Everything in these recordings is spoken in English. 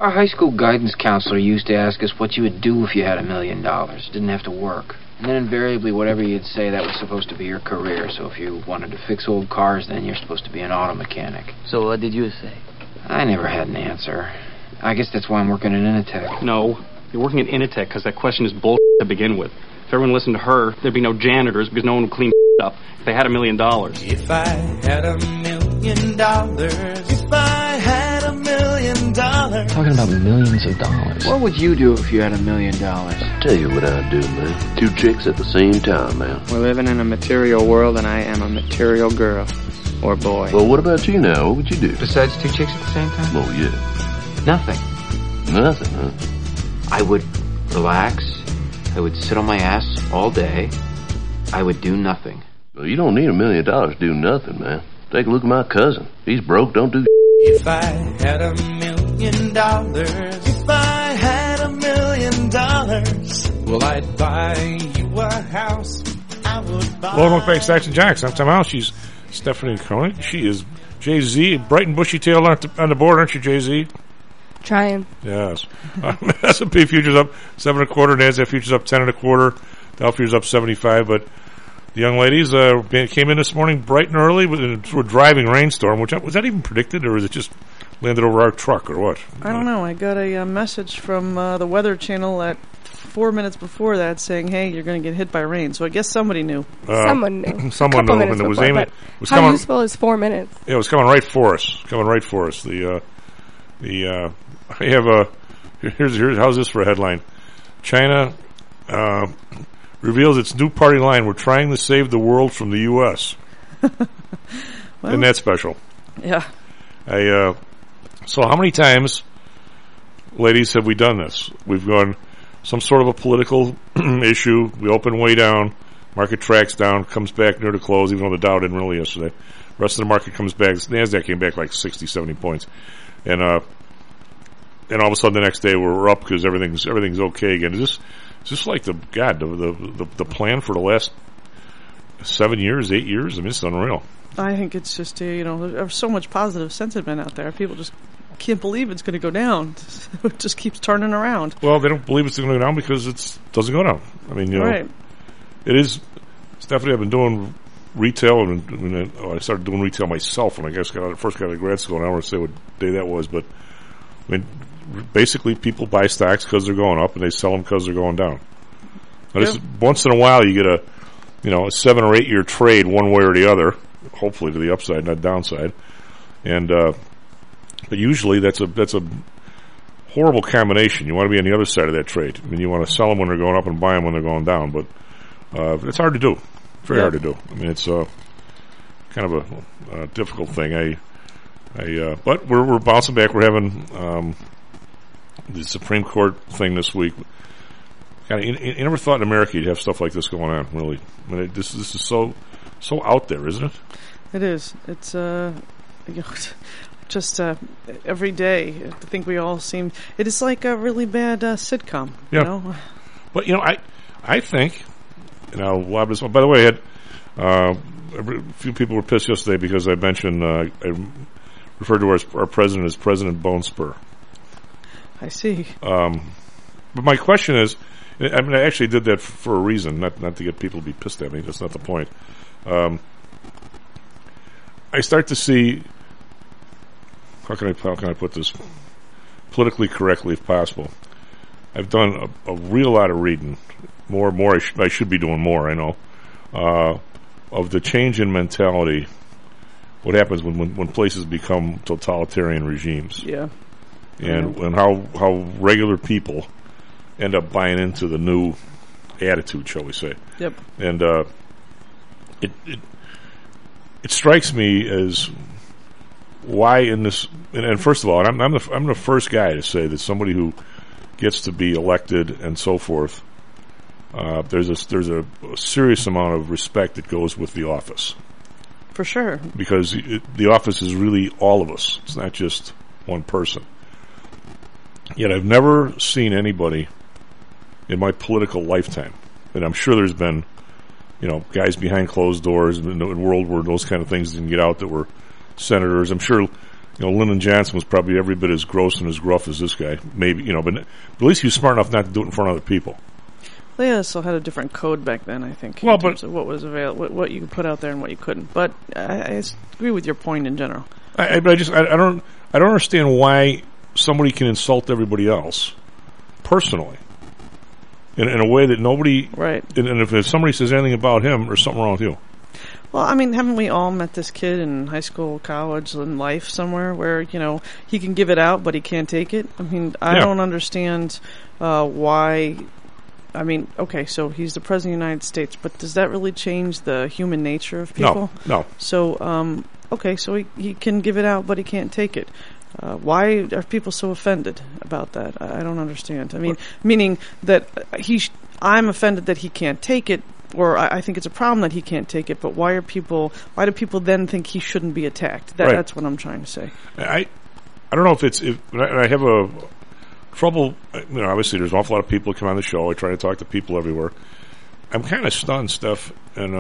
Our high school guidance counselor used to ask us what you would do if you had $1 million. Didn't have to work. And then invariably, whatever you'd say, that was supposed to be your career. So if you wanted to fix old cars, then you're supposed to be an auto mechanic. So what did you say? I never had an answer. I guess that's why I'm working at Initech. No, you're working at Initech because that question is bullshit to begin with. If everyone listened to her, there'd be no janitors because no one would clean up if they had $1 million. If I had $1 million, if I had $1 million. Talking about millions of dollars. What would you do if you had $1 million? Tell you what I'd do, man. 2 chicks at the same time, man. We're living in a material world, and I am a material girl. Or boy. Well, what about you now? What would you do? Besides 2 chicks at the same time? Oh, yeah. Nothing. Nothing, huh? I would relax. I would sit on my ass all day. I would do nothing. Well, you don't need $1 million to do nothing, man. Take a look at my cousin. He's broke, don't do If I had $1 million, if I had $1 million, well, I'd buy you a house. I would buy. Hello, welcome back to Stacks and Jacks. I'm Tom House. She's Stephanie Koenig. She is Jay-Z. Bright and bushy tail on the board, aren't you, Jay-Z? Trying. Yes. S&P futures up 7 1/4. NASDAQ futures up 10 1/4. Dow futures up 75. But the young ladies came in this morning bright and early with a driving rainstorm. Was that even predicted, or was it just landed over our truck, or what? I don't know. I got a message from the Weather Channel at 4 minutes before that saying, "Hey, you're going to get hit by rain." So I guess somebody knew. Someone knew. Someone knew, and it was aiming. How useful is 4 minutes? Yeah, it was coming right for us. I have a here's how's this for a headline? China reveals its new party line. We're trying to save the world from the U.S. Well, isn't that special? Yeah. So how many times, ladies, have we done this? We've gone some sort of a political issue. We open way down, market tracks down, comes back near the close, even though the Dow didn't really yesterday. The rest of the market comes back. NASDAQ came back like 60, 70 points. And all of a sudden the next day we're up because everything's okay again. Is this like the plan for the last 7 years, 8 years? I mean, it's unreal. I think it's just there's so much positive sentiment out there. People just can't believe it's going to go down. It just keeps turning around. Well, they don't believe it's going to go down because it doesn't go down. I mean, right. It is. Stephanie, I've been doing retail, and I started doing retail myself when I first got out of grad school. And I don't want to say what day that was, but I mean, basically, people buy stocks because they're going up, and they sell them because they're going down. Now, once in a while, you get a 7 or 8 year trade one way or the other, hopefully to the upside, not downside. And but usually that's a horrible combination. You want to be on the other side of that trade. I mean, you want to sell them when they're going up and buy them when they're going down. But it's hard to do. Very hard to do. I mean, it's kind of a difficult thing. But we're bouncing back. We're having the Supreme Court thing this week. God, you never thought in America you'd have stuff like this going on. Really, I mean, this is so out there, isn't it? It is. It's just every day. I think we all seem. It is like a really bad sitcom. Yeah. You know? But I think. By the way, I had a few people were pissed yesterday because I mentioned I referred to our president as President Bone Spur. I see. But my question is, I mean, I actually did that for a reason, not to get people to be pissed at me. That's not the point. I start to see, how can I put this politically correctly if possible. I've done a real lot of reading, more. I should be doing more. I know of the change in mentality. What happens when places become totalitarian regimes? Yeah. And how regular people end up buying into the new attitude, shall we say? Yep. And it strikes me as why in this. And first of all, I'm the first guy to say that somebody who gets to be elected and so forth, there's a serious amount of respect that goes with the office. For sure. Because the office is really all of us. It's not just one person. Yet I've never seen anybody in my political lifetime, and I'm sure there's been, guys behind closed doors in the world where those kind of things didn't get out that were senators. I'm sure, Lyndon Johnson was probably every bit as gross and as gruff as this guy. Maybe, but at least he was smart enough not to do it in front of other people. They also had a different code back then, I think. Well, in terms of what was available, what you could put out there and what you couldn't. But I agree with your point in general. I don't understand why somebody can insult everybody else personally in a way that nobody. Right. And if somebody says anything about him, there's something wrong with you. Well, I mean, haven't we all met this kid in high school, college, in life somewhere where, he can give it out, but he can't take it? I mean, I don't understand why. I mean, okay, so he's the president of the United States, but does that really change the human nature of people? No. So, okay, so he can give it out, but he can't take it. Why are people so offended about that? I don't understand. I mean, meaning that I'm offended that he can't take it, or I think it's a problem that he can't take it, but why do people then think he shouldn't be attacked? That's what I'm trying to say. I don't know if I have a trouble, obviously there's an awful lot of people that come on the show. I try to talk to people everywhere. I'm kind of stunned, Steph, and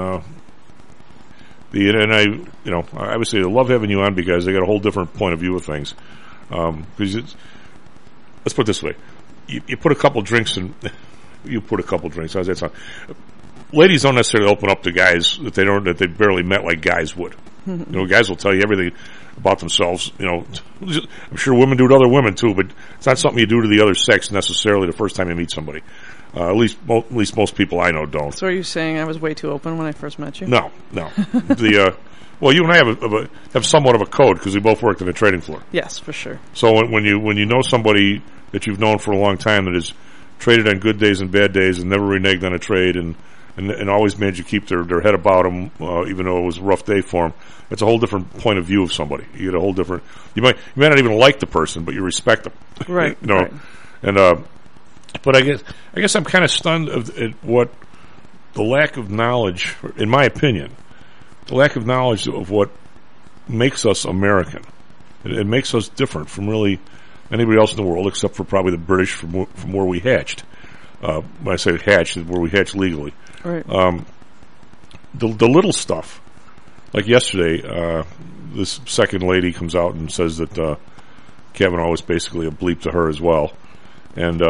obviously I love having you on because they got a whole different point of view of things. Because let's put it this way: you put a couple drinks in. You put a couple drinks. How's that sound? Ladies don't necessarily open up to guys that they barely met like guys would. Guys will tell you everything about themselves. I'm sure women do to other women too, but it's not something you do to the other sex necessarily the first time you meet somebody. At least most people I know don't. So are you saying I was way too open when I first met you? No. Well, you and I have somewhat of a code because we both worked in a trading floor. Yes, for sure. So when you know somebody that you've known for a long time that has traded on good days and bad days and never reneged on a trade and always managed to keep their head about them, even though it was a rough day for them. It's a whole different point of view of somebody. You get a whole different. You may not even like the person, but you respect them. Right. Right. And but I guess I'm kind of stunned at what the lack of knowledge, in my opinion, the lack of knowledge of what makes us American. It makes us different from really anybody else in the world, except for probably the British from where we hatched. When I say hatched, is where we hatched legally. Right. The little stuff, like yesterday, this second lady comes out and says that Kavanaugh was basically a bleep to her as well, and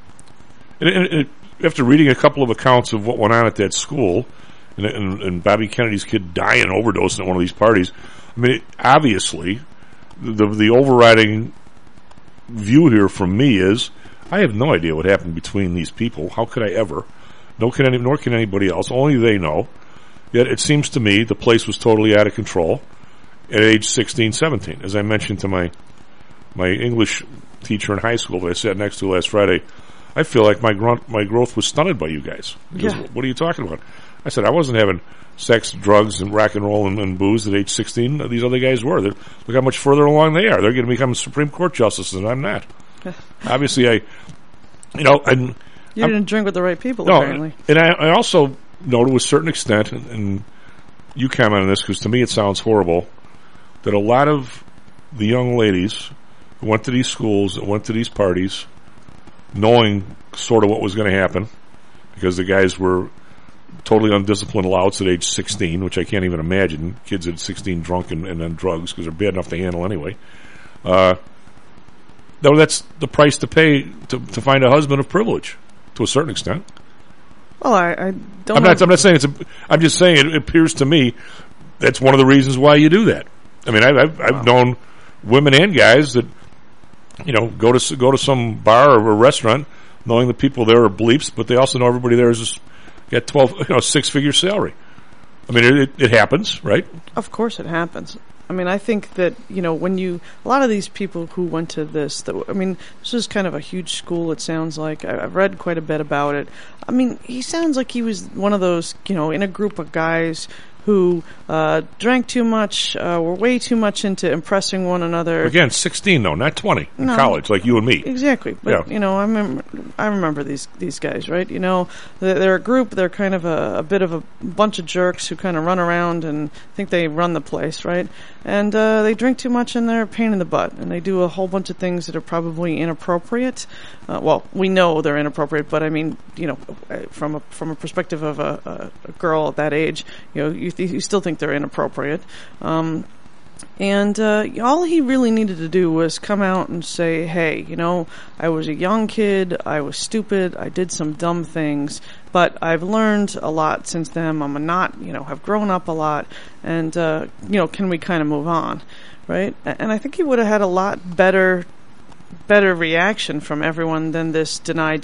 after reading a couple of accounts of what went on at that school, and Bobby Kennedy's kid dying overdosing at one of these parties, I mean, obviously, the overriding view here from me is I have no idea what happened between these people. How could I ever? Nor can anybody else. Only they know. Yet it seems to me the place was totally out of control at age 16, 17. As I mentioned to my English teacher in high school that I sat next to last Friday, I feel like my growth was stunted by you guys. Because what are you talking about? I said I wasn't having sex, drugs, and rock and roll and booze at age 16. These other guys were. Look how much further along they are. They're going to become Supreme Court justices, and I'm not. Obviously, and you didn't drink with the right people, apparently. And I also know to a certain extent, and you comment on this because to me it sounds horrible, that a lot of the young ladies who went to these schools, that went to these parties, knowing sort of what was going to happen, because the guys were totally undisciplined louts at age 16, which I can't even imagine, kids at 16 drunk and on drugs, because they're bad enough to handle anyway. That's the price to pay to find a husband of privilege, to a certain extent. Well, I don't. I'm not saying I'm just saying it appears to me that's one of the reasons why you do that. I mean, I've known women and guys that go to some bar or a restaurant knowing the people there are bleeps, but they also know everybody there is just got 6-figure salary. I mean, it happens, right? Of course, it happens. I mean, I think that, when a lot of these people who went to this, this is kind of a huge school, it sounds like. I've read quite a bit about it. I mean, he sounds like he was one of those, in a group of guys who drank too much, were way too much into impressing one another. Again, 16 though, not 20 in college, like you and me. Exactly, but I remember these guys, right? They're a group. They're kind of a bit of a bunch of jerks who kind of run around and think they run the place, right? And they drink too much and they're a pain in the butt, and they do a whole bunch of things that are probably inappropriate. Well, we know they're inappropriate, but I mean, from a perspective of a girl at that age, you still think they're inappropriate. And all he really needed to do was come out and say, hey, you know, I was a young kid, I was stupid, I did some dumb things, but I've learned a lot since then. I'm not, you know, have grown up a lot, and, you know, can we kind of move on, right? And I think he would have had a lot better reaction from everyone than this deny.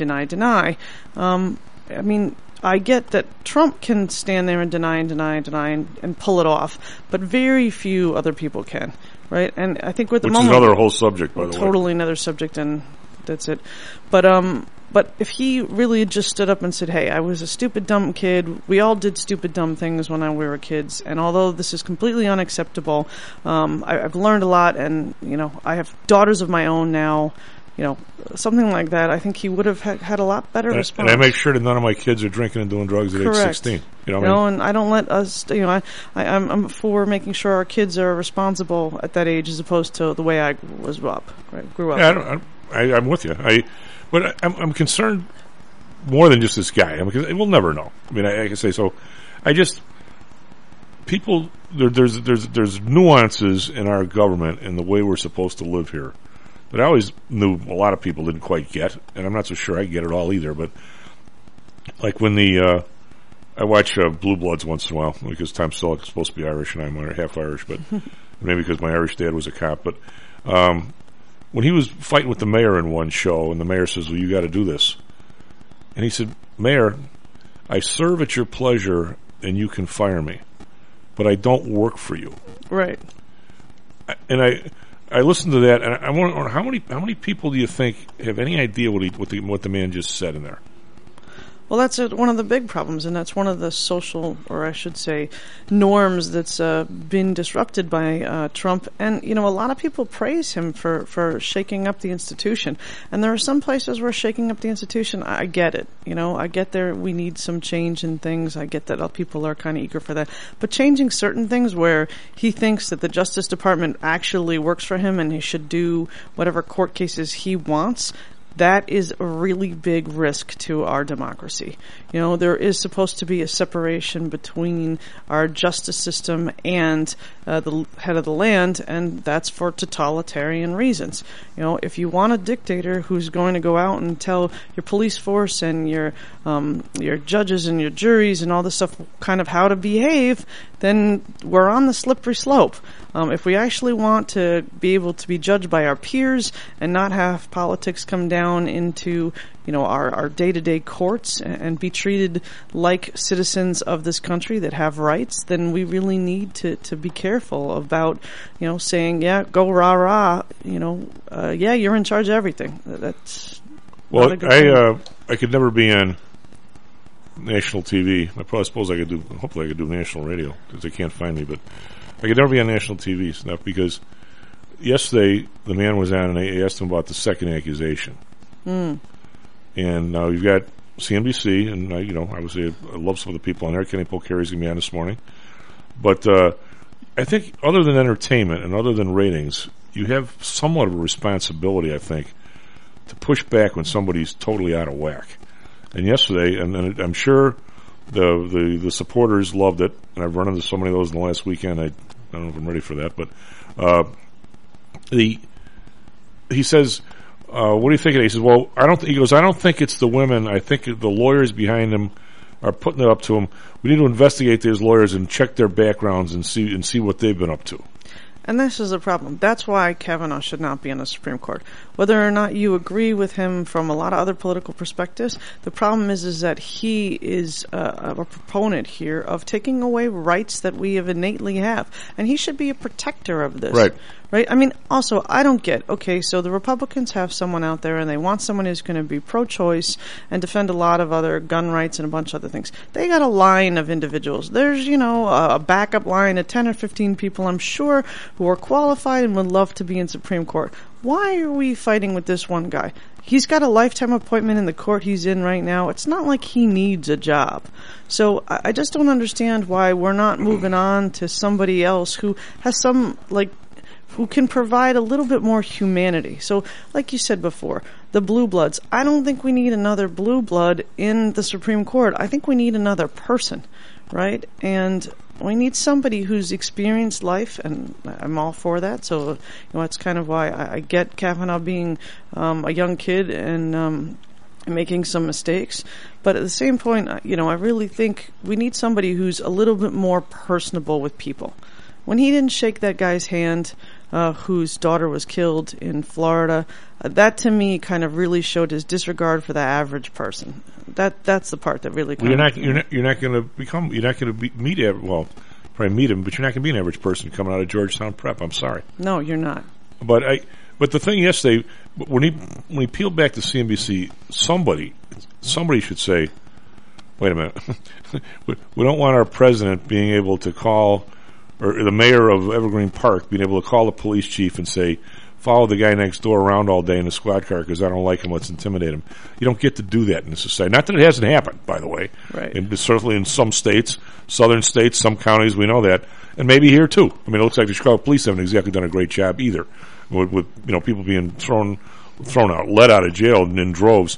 I mean, I get that Trump can stand there and deny and pull it off, but very few other people can, right? And I think with the which moment, is another whole subject, by the way. Totally another subject, and that's it. But if he really just stood up and said, hey, I was a stupid, dumb kid. We all did stupid, dumb things when we were kids. And although this is completely unacceptable, I've learned a lot, and, you know, I have daughters of my own now. You know, something like that, I think he would have had a lot better response. And I make sure that none of my kids are drinking and doing drugs at age 16. You know what I mean? And I don't let us, you know, I'm for making sure our kids are responsible at that age as opposed to the way I grew up. Yeah, I'm with you. But I'm concerned more than just this guy. Because we'll never know. I mean, I can say so. People, there's nuances in our government and the way we're supposed to live here. But I always knew a lot of people didn't quite get, and I'm not so sure I get it all either. But like when I watch Blue Bloods once in a while, because Tom Selleck is supposed to be Irish and I'm half Irish, but maybe because my Irish dad was a cop. But when he was fighting with the mayor in one show, and the mayor says, well, you got to do this. And he said, Mayor, I serve at your pleasure and you can fire me, but I don't work for you. Right. And I listened to that, and I wonder how many people do you think have any idea what the man just said in there? Well, that's one of the big problems, and that's one of the social, or I should say, norms that's been disrupted by Trump. And, you know, a lot of people praise him for shaking up the institution. And there are some places where shaking up the institution, I get it. You know, I get we need some change in things. I get that people are kind of eager for that. But changing certain things where he thinks that the Justice Department actually works for him and he should do whatever court cases he wants, that is a really big risk to our democracy. You know, there is supposed to be a separation between our justice system and the head of the land, and that's for totalitarian reasons. You know, if you want a dictator who's going to go out and tell your police force and your judges and your juries and all this stuff kind of how to behave, then we're on the slippery slope. If we actually want to be able to be judged by our peers and not have politics come down into, you know, our day-to-day courts and be treated like citizens of this country that have rights, then we really need to be careful about, you know, saying, yeah, go rah-rah, you know, yeah, you're in charge of everything. That's well, I could never be on national TV. I suppose I could do, hopefully I could do national radio, because they can't find me, but I could never be on national TV stuff, because yesterday the man was on and I asked him about the second accusation. And you've got CNBC, and you know, obviously I love some of the people on there. Kenny Polcari's going to be on this morning. But I think other than entertainment and other than ratings, you have somewhat of a responsibility, I think, to push back when somebody's totally out of whack. And yesterday, and I'm sure the supporters loved it, and I've run into so many of those in the last weekend, I don't know if I'm ready for that, but he says, what do you think of it? He says, well, I don't think it's the women. I think the lawyers behind them are putting it up to them. We need to investigate these lawyers and check their backgrounds and see what they've been up to. And this is the problem. That's why Kavanaugh should not be on the Supreme Court. Whether or not you agree with him from a lot of other political perspectives, the problem is that he is a proponent here of taking away rights that we innately have. And he should be a protector of this. Right? I mean, also, I don't get, okay, so the Republicans have someone out there and they want someone who's going to be pro-choice and defend a lot of other gun rights and a bunch of other things. They got a line of individuals. There's, you know, a backup line of 10 or 15 people, I'm sure, who are qualified and would love to be in Supreme Court. Why are we fighting with this one guy? He's got a lifetime appointment in the court he's in right now. It's not like he needs a job. So I just don't understand why we're not moving on to somebody else who has some, like, who can provide a little bit more humanity. So, like you said before, the blue bloods. I don't think we need another blue blood in the Supreme Court. I think we need another person, right? And we need somebody who's experienced life, and I'm all for that. So, that's kind of why I get Kavanaugh being a young kid and making some mistakes. But at the same point, I really think we need somebody who's a little bit more personable with people. When he didn't shake that guy's hand, whose daughter was killed in Florida, that to me kind of really showed his disregard for the average person. That's the part that really. Well, you're not going to meet him, but you're not going to be an average person coming out of Georgetown Prep. I'm sorry. No, you're not. But the thing yesterday, when he peeled back to CNBC, somebody should say, wait a minute, we don't want our president being able to call, or the mayor of Evergreen Park being able to call the police chief and say, follow the guy next door around all day in a squad car because I don't like him, let's intimidate him. You don't get to do that in this society. Not that it hasn't happened, by the way. Right. And certainly in some states, southern states, some counties, we know that. And maybe here too. I mean, it looks like the Chicago police haven't exactly done a great job either. With people being thrown out, let out of jail in droves.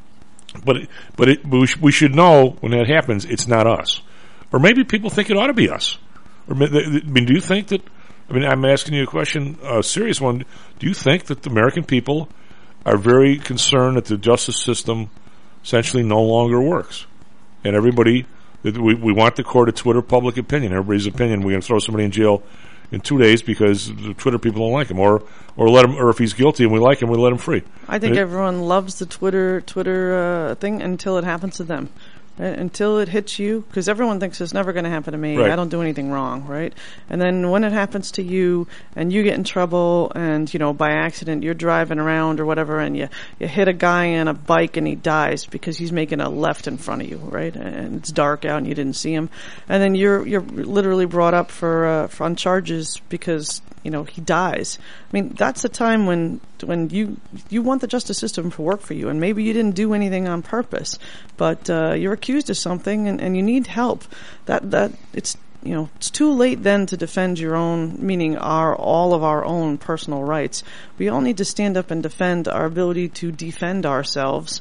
But we should know when that happens, it's not us. Or maybe people think it ought to be us. Or, do you think that, I'm asking you a question, a serious one. Do you think that the American people are very concerned that the justice system essentially no longer works? And everybody, we want the court to Twitter public opinion, everybody's opinion. We're going to throw somebody in jail in 2 days because the Twitter people don't like him, or let him, or if he's guilty and we like him, we let him free. I think everyone loves the Twitter thing until it happens to them. Until it hits you, because everyone thinks it's never going to happen to me. Right. I don't do anything wrong, right? And then when it happens to you, and you get in trouble, and by accident you're driving around or whatever, and you hit a guy on a bike and he dies because he's making a left in front of you, right? And it's dark out and you didn't see him, and then you're literally brought up for on charges because he dies. That's the time when you want the justice system to work for you, and maybe you didn't do anything on purpose, but you're accused of something and you need help. That it's too late then to defend your own, meaning all of our own personal rights. We all need to stand up and defend our ability to defend ourselves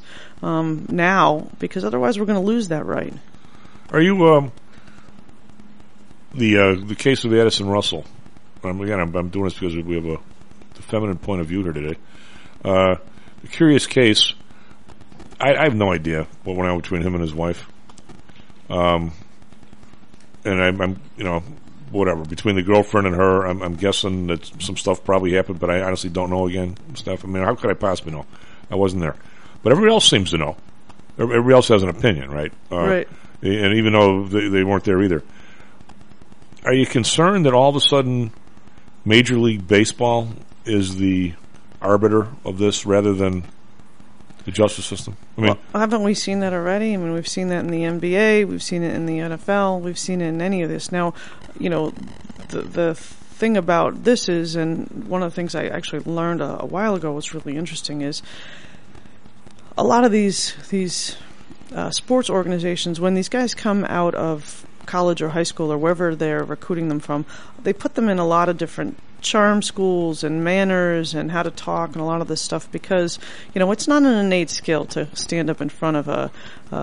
now, because otherwise we're going to lose that right. Are you the case of Addison Russell? I'm doing this because we have the feminine point of view here today. The curious case. I have no idea what went on between him and his wife. And I'm whatever, between the girlfriend and her, I'm guessing that some stuff probably happened, but I honestly don't know stuff. How could I possibly know? I wasn't there. But everybody else seems to know. Everybody else has an opinion, right? Right. And even though they weren't there either. Are you concerned that all of a sudden Major League Baseball is the arbiter of this rather than the justice system? Haven't we seen that already? We've seen that in the NBA, we've seen it in the NFL, we've seen it in any of this. Now, the thing about this is, and one of the things I actually learned a while ago was really interesting, is a lot of these sports organizations, when these guys come out of college or high school or wherever they're recruiting them from, they put them in a lot of different charm schools and manners and how to talk and a lot of this stuff because, it's not an innate skill to stand up in front of a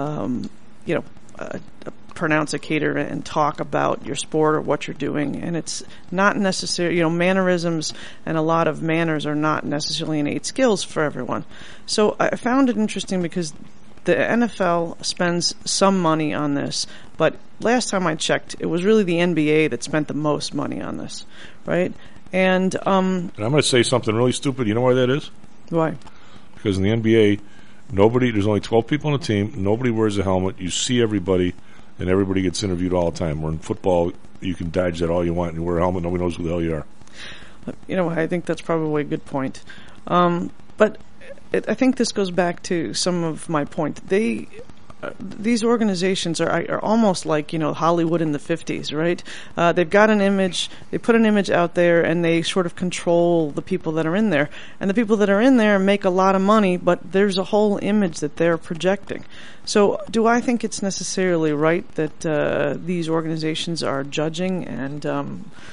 pronunciator and talk about your sport or what you're doing. And it's not necessary, mannerisms and a lot of manners are not necessarily innate skills for everyone. So I found it interesting because the NFL spends some money on this, but last time I checked, it was really the NBA that spent the most money on this, right? And I'm going to say something really stupid. You know why that is? Why? Because in the NBA, there's only 12 people on the team, nobody wears a helmet, you see everybody, and everybody gets interviewed all the time. Where in football, you can dodge that all you want, and you wear a helmet, nobody knows who the hell you are. I think that's probably a good point. But I think this goes back to some of my point. These organizations are almost like Hollywood in the 50s, right? They've got an image, they put an image out there, and they sort of control the people that are in there. And the people that are in there make a lot of money, but there's a whole image that they're projecting. So, do I think it's necessarily right that these organizations are judging and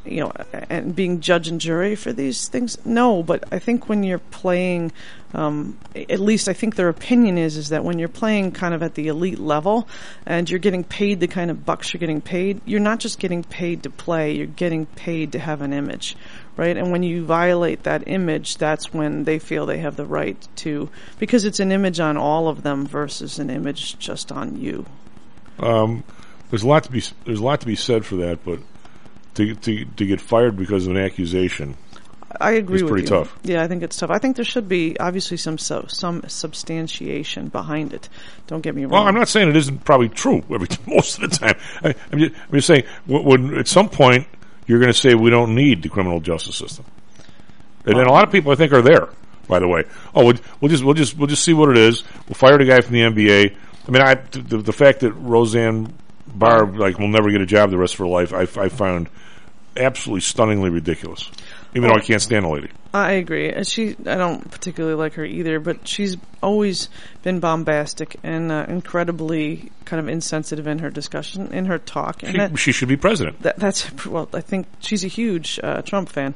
and being judge and jury for these things? No, but I think when you're playing, at least I think their opinion is that when you're playing kind of at the elite level and you're getting paid the kind of bucks you're getting paid, you're not just getting paid to play, you're getting paid to have an image, right? And when you violate that image, that's when they feel they have the right to, because it's an image on all of them versus an image just on you. There's a lot to be said for that, but to get fired because of an accusation, I agree is with pretty you. tough. Yeah, I think it's tough. I think there should be obviously some substantiation behind it. Don't get me wrong. Well, I'm not saying it isn't probably true most of the time. I'm just saying when at some point you're going to say we don't need the criminal justice system, and a lot of people I think are there. By the way, we'll just see what it is. We'll fire the guy from the NBA. I mean, the fact that Roseanne Barr will never get a job the rest of her life, I found absolutely stunningly ridiculous. Even though I can't stand the lady. I agree. I don't particularly like her either, but she's always been bombastic and incredibly kind of insensitive in her discussion, in her talk. And she should be president. I think she's a huge Trump fan.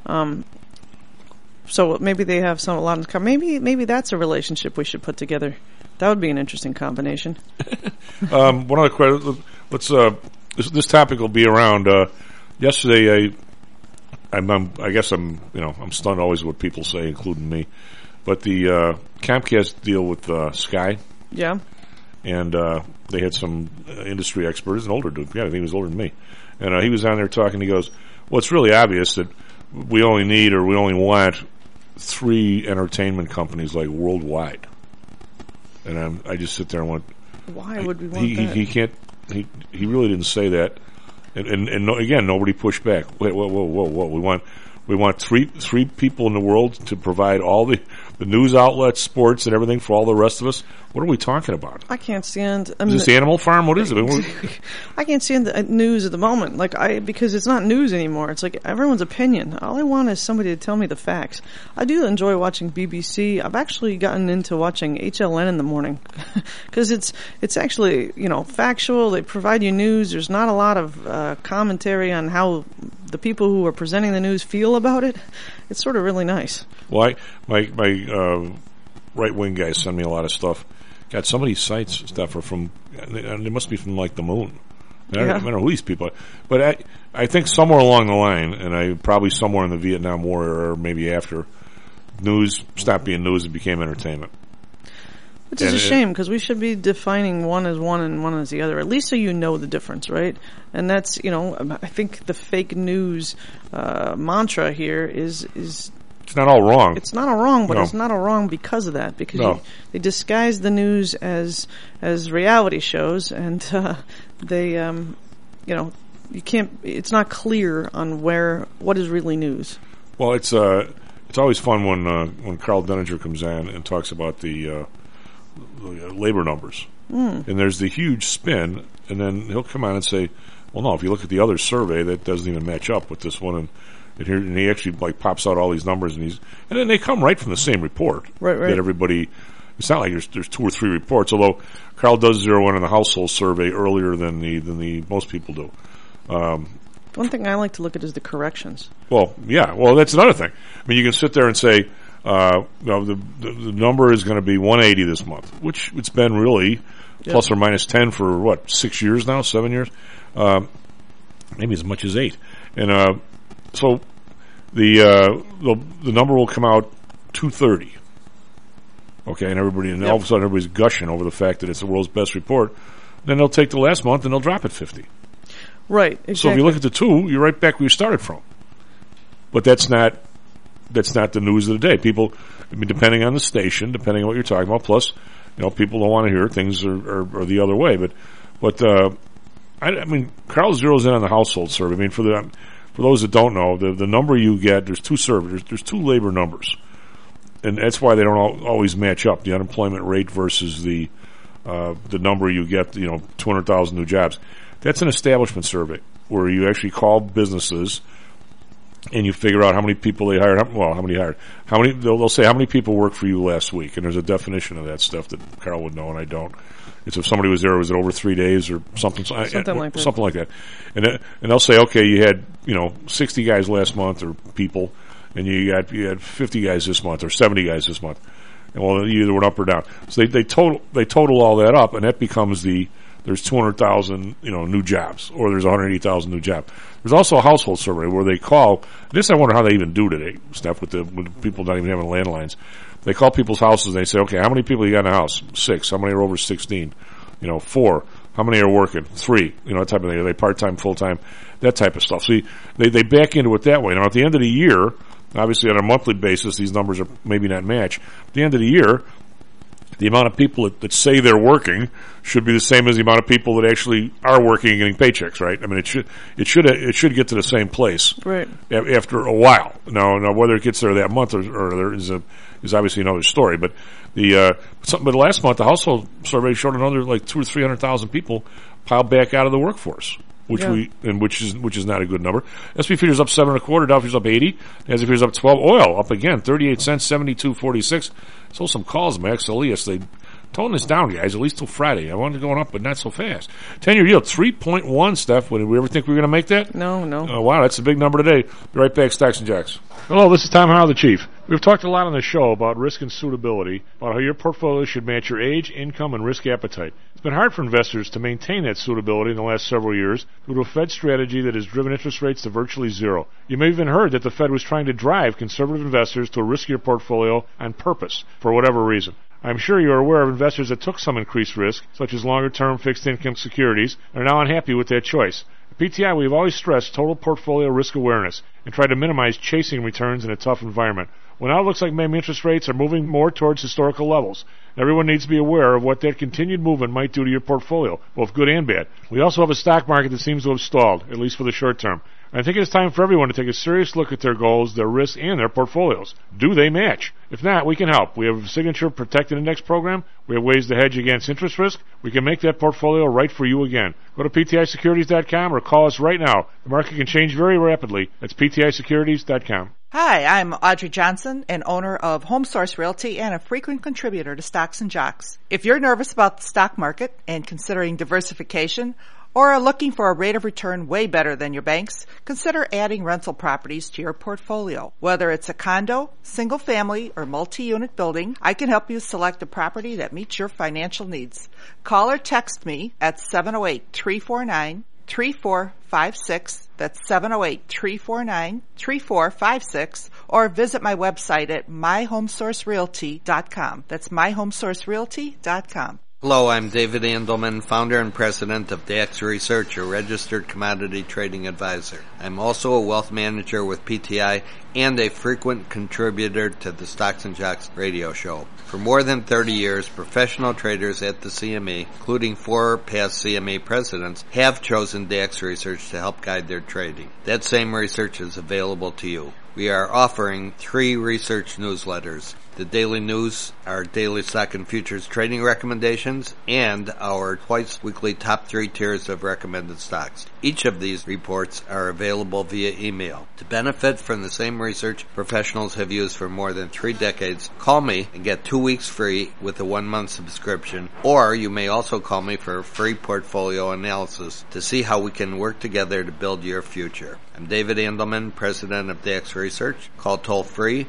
So maybe they have a lot in common. Maybe that's a relationship we should put together. That would be an interesting combination. One other question. Let's. This topic will be around. Yesterday, I guess I'm stunned always what people say, including me. But the Comcast deal with Sky. Yeah. And they had some industry experts, an older dude. Yeah, I think he was older than me. And he was on there talking. He goes, "Well, it's really obvious that we only want 3 entertainment companies worldwide." And I just sit there and went, "Why would we want that?" He can't. He really didn't say that. And again, nobody pushed back. Wait, whoa! We want three people in the world to provide all the news outlets, sports, and everything for all the rest of us. What are we talking about? I can't stand. Is this Animal Farm? What is it? I can't stand the news at the moment. Because it's not news anymore. It's everyone's opinion. All I want is somebody to tell me the facts. I do enjoy watching BBC. I've actually gotten into watching HLN in the morning because it's actually factual. They provide you news. There's not a lot of commentary on how the people who are presenting the news feel about it. It's sort of really nice. Well, my right-wing guys send me a lot of stuff. God, some of these sites, stuff are from, they must be from the moon. I don't know who these people are. But I think somewhere along the line, and probably somewhere in the Vietnam War or maybe after, news stopped being news and became entertainment. Which is a shame, because we should be defining one as one and one as the other, at least so you know the difference, right? And that's, I think the fake news mantra here is it's not all wrong. It's not all wrong, but it's not all wrong because of that. Because they disguise the news as reality shows, and they, you can't. It's not clear on what is really news. Well, it's always fun when Carl Denninger comes in and talks about the labor numbers, and there's the huge spin, and then he'll come on and say, "Well, no, if you look at the other survey, that doesn't even match up with this one." And he actually pops out all these numbers, and then they come right from the same report. Right. That everybody. It's not like there's 2 or 3 reports. Although Carl does zero in on the household survey earlier than the most people do. One thing I like to look at is the corrections. Well, yeah. Well, that's another thing. I mean, you can sit there and say, the number is going to be 180 this month, which it's been really plus or minus 10 for 6 years now, 7 years, maybe as much as 8. And so the number will come out 230. Okay, and all of a sudden everybody's gushing over the fact that it's the world's best report. Then they'll take the last month and they'll drop it 50. Right. Exactly. So if you look at the 2, you're right back where you started from. But that's not the news of the day. People, depending on the station, depending on what you're talking about, plus, people don't want to hear things are the other way. But Carl zeroes in on the household survey. For those that don't know, the number you get, there's 2 surveys, there's 2 labor numbers, and that's why they don't always match up. The unemployment rate versus the number you get, 200,000 new jobs. That's an establishment survey where you actually call businesses and you figure out how many people they hired. How many hired? How many? They'll say how many people worked for you last week, and there's a definition of that stuff that Carl would know and I don't. It's if somebody was there, was it over 3 days or something like that? Something like that. And they'll say, okay, you had 60 guys last month or people, and you had 50 guys this month or 70 guys this month. And well, you either went up or down. So they total all that up, and that becomes there's 200,000 new jobs, or there's 180,000 new jobs. There's also a household survey where they call. This I wonder how they even do today, Steph, with people not even having landlines. They call people's houses and they say, okay, how many people you got in the house? 6. How many are over 16? 4. How many are working? 3. That type of thing. Are they part-time, full-time? That type of stuff. So they back into it that way. Now, at the end of the year, obviously on a monthly basis, these numbers are maybe not match. At the end of the year, the amount of people that say they're working should be the same as the amount of people that actually are working and getting paychecks, right? I mean, it should get to the same place, right? After a while. Now whether it gets there that month or there is obviously another story. But but last month the household survey showed another like 200,000 or 300,000 people piled back out of the workforce. Which is not a good number. S&P futures up 7.25, Dow futures up 80, S&P futures up 12. Oil up again, 38 cents, 72.46. So some calls, Max Elias. They tone this down, guys, at least till Friday. I wanted it going up, but not so fast. 10-year yield 3.1. Steph, did we ever think we were going to make that? No. Oh, wow, that's a big number today. Be right back, Stocks and Jocks. Hello, this is Tom Howell, the Chief. We've talked a lot on the show about risk and suitability, about how your portfolio should match your age, income, and risk appetite. It's been hard for investors to maintain that suitability in the last several years due to a Fed strategy that has driven interest rates to virtually zero. You may have even heard that the Fed was trying to drive conservative investors to a riskier portfolio on purpose, for whatever reason. I'm sure you're aware of investors that took some increased risk, such as longer-term fixed-income securities, and are now unhappy with that choice. At PTI, we've always stressed total portfolio risk awareness and tried to minimize chasing returns in a tough environment. Well, now it looks like maybe interest rates are moving more towards historical levels. Everyone needs to be aware of what that continued movement might do to your portfolio, both good and bad. We also have a stock market that seems to have stalled, at least for the short term. I think it's time for everyone to take a serious look at their goals, their risks, and their portfolios. Do they match? If not, we can help. We have a Signature Protected Index program. We have ways to hedge against interest risk. We can make that portfolio right for you again. Go to PTIsecurities.com or call us right now. The market can change very rapidly. That's PTIsecurities.com. Hi, I'm Audrey Johnson, an owner of HomeSource Realty and a frequent contributor to Stocks and Jocks. If you're nervous about the stock market and considering diversification, or are looking for a rate of return way better than your banks, consider adding rental properties to your portfolio. Whether it's a condo, single family, or multi-unit building, I can help you select a property that meets your financial needs. Call or text me at 708-349-3456. That's 708-349-3456. Or visit my website at myhomesourcerealty.com. That's myhomesourcerealty.com. Hello, I'm David Andelman, founder and president of DAX Research, a registered commodity trading advisor. I'm also a wealth manager with PTI and a frequent contributor to the Stocks and Jocks radio show. For more than 30 years, professional traders at the CME, including 4 past CME presidents, have chosen DAX Research to help guide their trading. That same research is available to you. We are offering 3 research newsletters. The daily news, our daily stock and futures trading recommendations, and our twice-weekly top 3 tiers of recommended stocks. Each of these reports are available via email. To benefit from the same research professionals have used for more than 3 decades, call me and get 2 weeks free with a 1-month subscription, or you may also call me for a free portfolio analysis to see how we can work together to build your future. I'm David Andelman, president of DAX Research. Call toll-free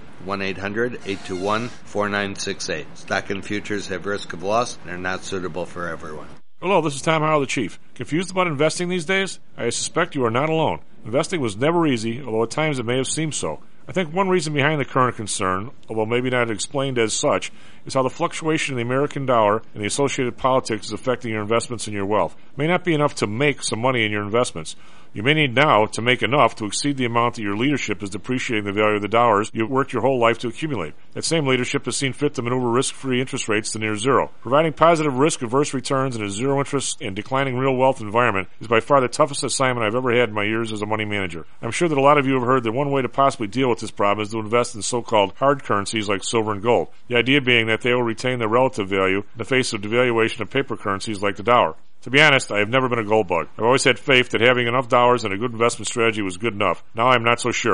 1-800-821-4968. Stock and futures have risk of loss and are not suitable for everyone. Hello, this is Tom Howell, the Chief. Confused about investing these days? I suspect you are not alone. Investing was never easy, although at times it may have seemed so. I think one reason behind the current concern, although maybe not explained as such, is how the fluctuation in the American dollar and the associated politics is affecting your investments and your wealth. It may not be enough to make some money in your investments. You may need now to make enough to exceed the amount that your leadership is depreciating the value of the dollars you've worked your whole life to accumulate. That same leadership has seen fit to maneuver risk-free interest rates to near zero. Providing positive risk-averse returns in a zero-interest and declining real wealth environment is by far the toughest assignment I've ever had in my years as a money manager. I'm sure that a lot of you have heard that one way to possibly deal with this problem is to invest in so-called hard currencies like silver and gold. The idea being that they will retain their relative value in the face of devaluation of paper currencies like the dollar. To be honest, I have never been a gold bug. I've always had faith that having enough dollars and a good investment strategy was good enough. Now I'm not so sure.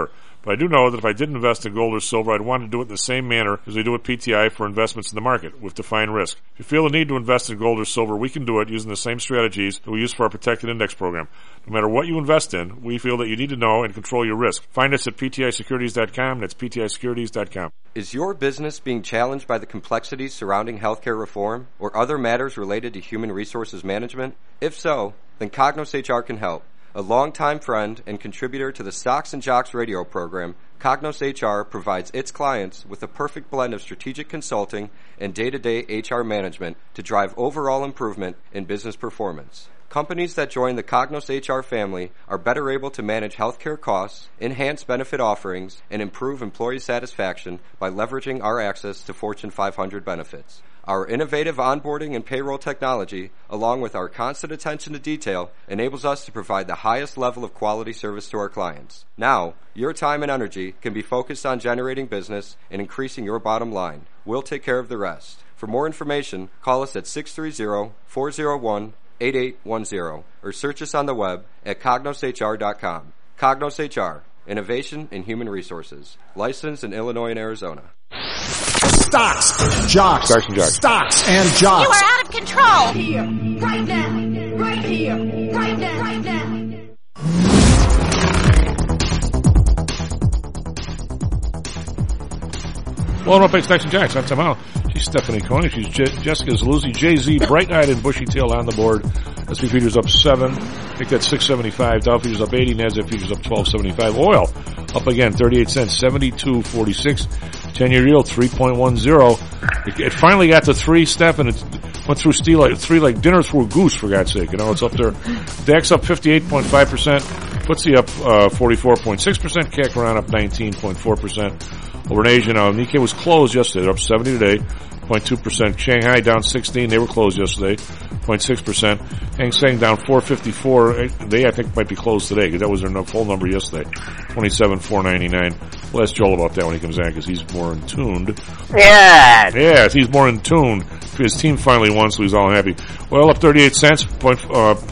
But I do know that if I did invest in gold or silver, I'd want to do it in the same manner as we do at PTI for investments in the market, with defined risk. If you feel the need to invest in gold or silver, we can do it using the same strategies that we use for our Protected Index program. No matter what you invest in, we feel that you need to know and control your risk. Find us at PTIsecurities.com. That's PTIsecurities.com. Is your business being challenged by the complexities surrounding healthcare reform or other matters related to human resources management? If so, then Cognos HR can help. A longtime friend and contributor to the Stocks and Jocks radio program, Cognos HR provides its clients with a perfect blend of strategic consulting and day-to-day HR management to drive overall improvement in business performance. Companies that join the Cognos HR family are better able to manage healthcare costs, enhance benefit offerings, and improve employee satisfaction by leveraging our access to Fortune 500 benefits. Our innovative onboarding and payroll technology, along with our constant attention to detail, enables us to provide the highest level of quality service to our clients. Now, your time and energy can be focused on generating business and increasing your bottom line. We'll take care of the rest. For more information, call us at 630-401-8810 or search us on the web at cognoshr.com. Cognos HR, innovation in human resources. Licensed in Illinois and Arizona. Stocks, jocks, Stocks and jocks. Stocks and jocks. You are out of control. Here, right now, right here, right now, right now. Well, up next, Stocks and Jocks. I'm Tom Howell. She's Stephanie Coney. She's Jessica Zaluzzi. Jay-Z, bright-eyed and bushy-tailed on the board. S&P futures up 7. I think that's 675. Dow futures up 80. NASDAQ futures up 1275. Oil up again, 38 cents, 72.46. 10-year yield, 3.10. It finally got to 3, Steph, and it went through steel like 3 like dinner through a goose, for God's sake. You know, it's up there. DAX up 58.5%. FTSE up 44.6%. CAC around up 19.4%. Over in Asia now, Nikkei was closed yesterday. They're up 70 today, 0.2%. Shanghai down 16. They were closed yesterday, 0.6%. Hang Seng down 454. They, I think, might be closed today because that was their full number yesterday, 27,499. We'll ask Joel about that when he comes in because he's more in tuned. Yeah. Yes, he's more in tune. His team finally won, so he's all happy. Oil up 38 cents, 0.5%,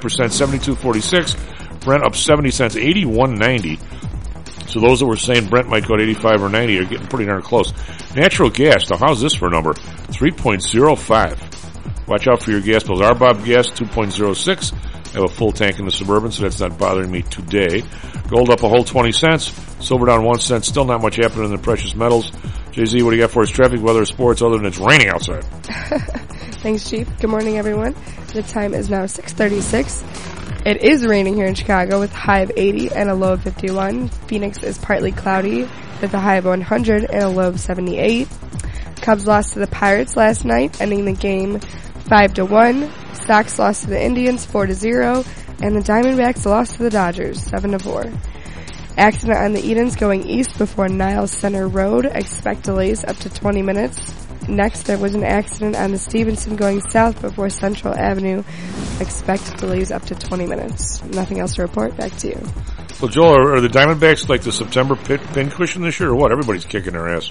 72.46. Brent up 70 cents, 81.90. So those that were saying Brent might go to 85 or 90 are getting pretty darn close. Natural gas, now how's this for a number? 3.05. Watch out for your gas bills. RBOB gas, 2.06. I have a full tank in the Suburban, so that's not bothering me today. Gold up a whole 20 cents. Silver down 1 cent. Still not much happening in the precious metals. Jay-Z, what do you got for us? Traffic, weather, sports, other than it's raining outside. Thanks, Chief. Good morning, everyone. The time is now 6:36. It is raining here in Chicago with a high of 80 and a low of 51. Phoenix is partly cloudy with a high of 100 and a low of 78. Cubs lost to the Pirates last night, ending the game 5-1. Sox lost to the Indians 4-0, and the Diamondbacks lost to the Dodgers 7-4. Accident on the Edens going east before Niles Center Road. Expect delays up to 20 minutes. Next, there was an accident on the Stevenson going south before Central Avenue. Expect delays up to 20 minutes. Nothing else to report. Back to you. Well, Joel, are the Diamondbacks like the September pincushion this year, or what? Everybody's kicking their ass.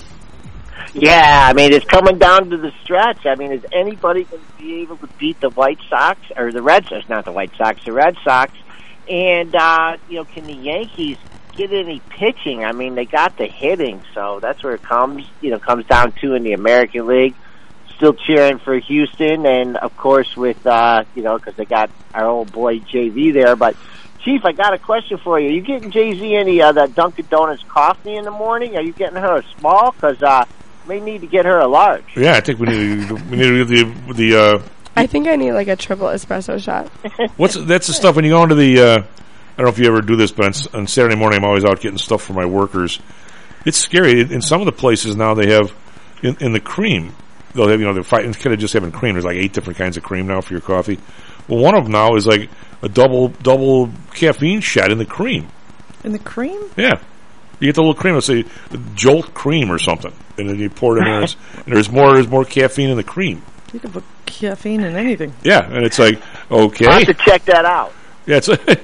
Yeah, I mean, it's coming down to the stretch. I mean, is anybody going to be able to beat the White Sox, or the Red Sox, not the White Sox, the Red Sox? And, can the Yankees get any pitching? I mean, they got the hitting, so that's where it comes down to in the American League. Still cheering for Houston, and, of course, with, because they got our old boy JV there. But, Chief, I got a question for you. Are you getting Jay-Z any that Dunkin' Donuts coffee in the morning? Are you getting her a small? Because, may need to get her a large. Yeah, I think we need to get the I think I need like a triple espresso shot. That's the stuff when you go into the I don't know if you ever do this, but on Saturday morning I'm always out getting stuff for my workers. It's scary. In some of the places now they have in the cream, they'll have instead of just having cream, there's like 8 different kinds of cream now for your coffee. Well, one of them now is like a double caffeine shot in the cream. In the cream? Yeah. You get the little cream, let's say Jolt cream or something, and then you pour it in there, and there's more caffeine in the cream. You can put caffeine in anything. Yeah, and it's like, okay. I'll have to check that out. Yeah,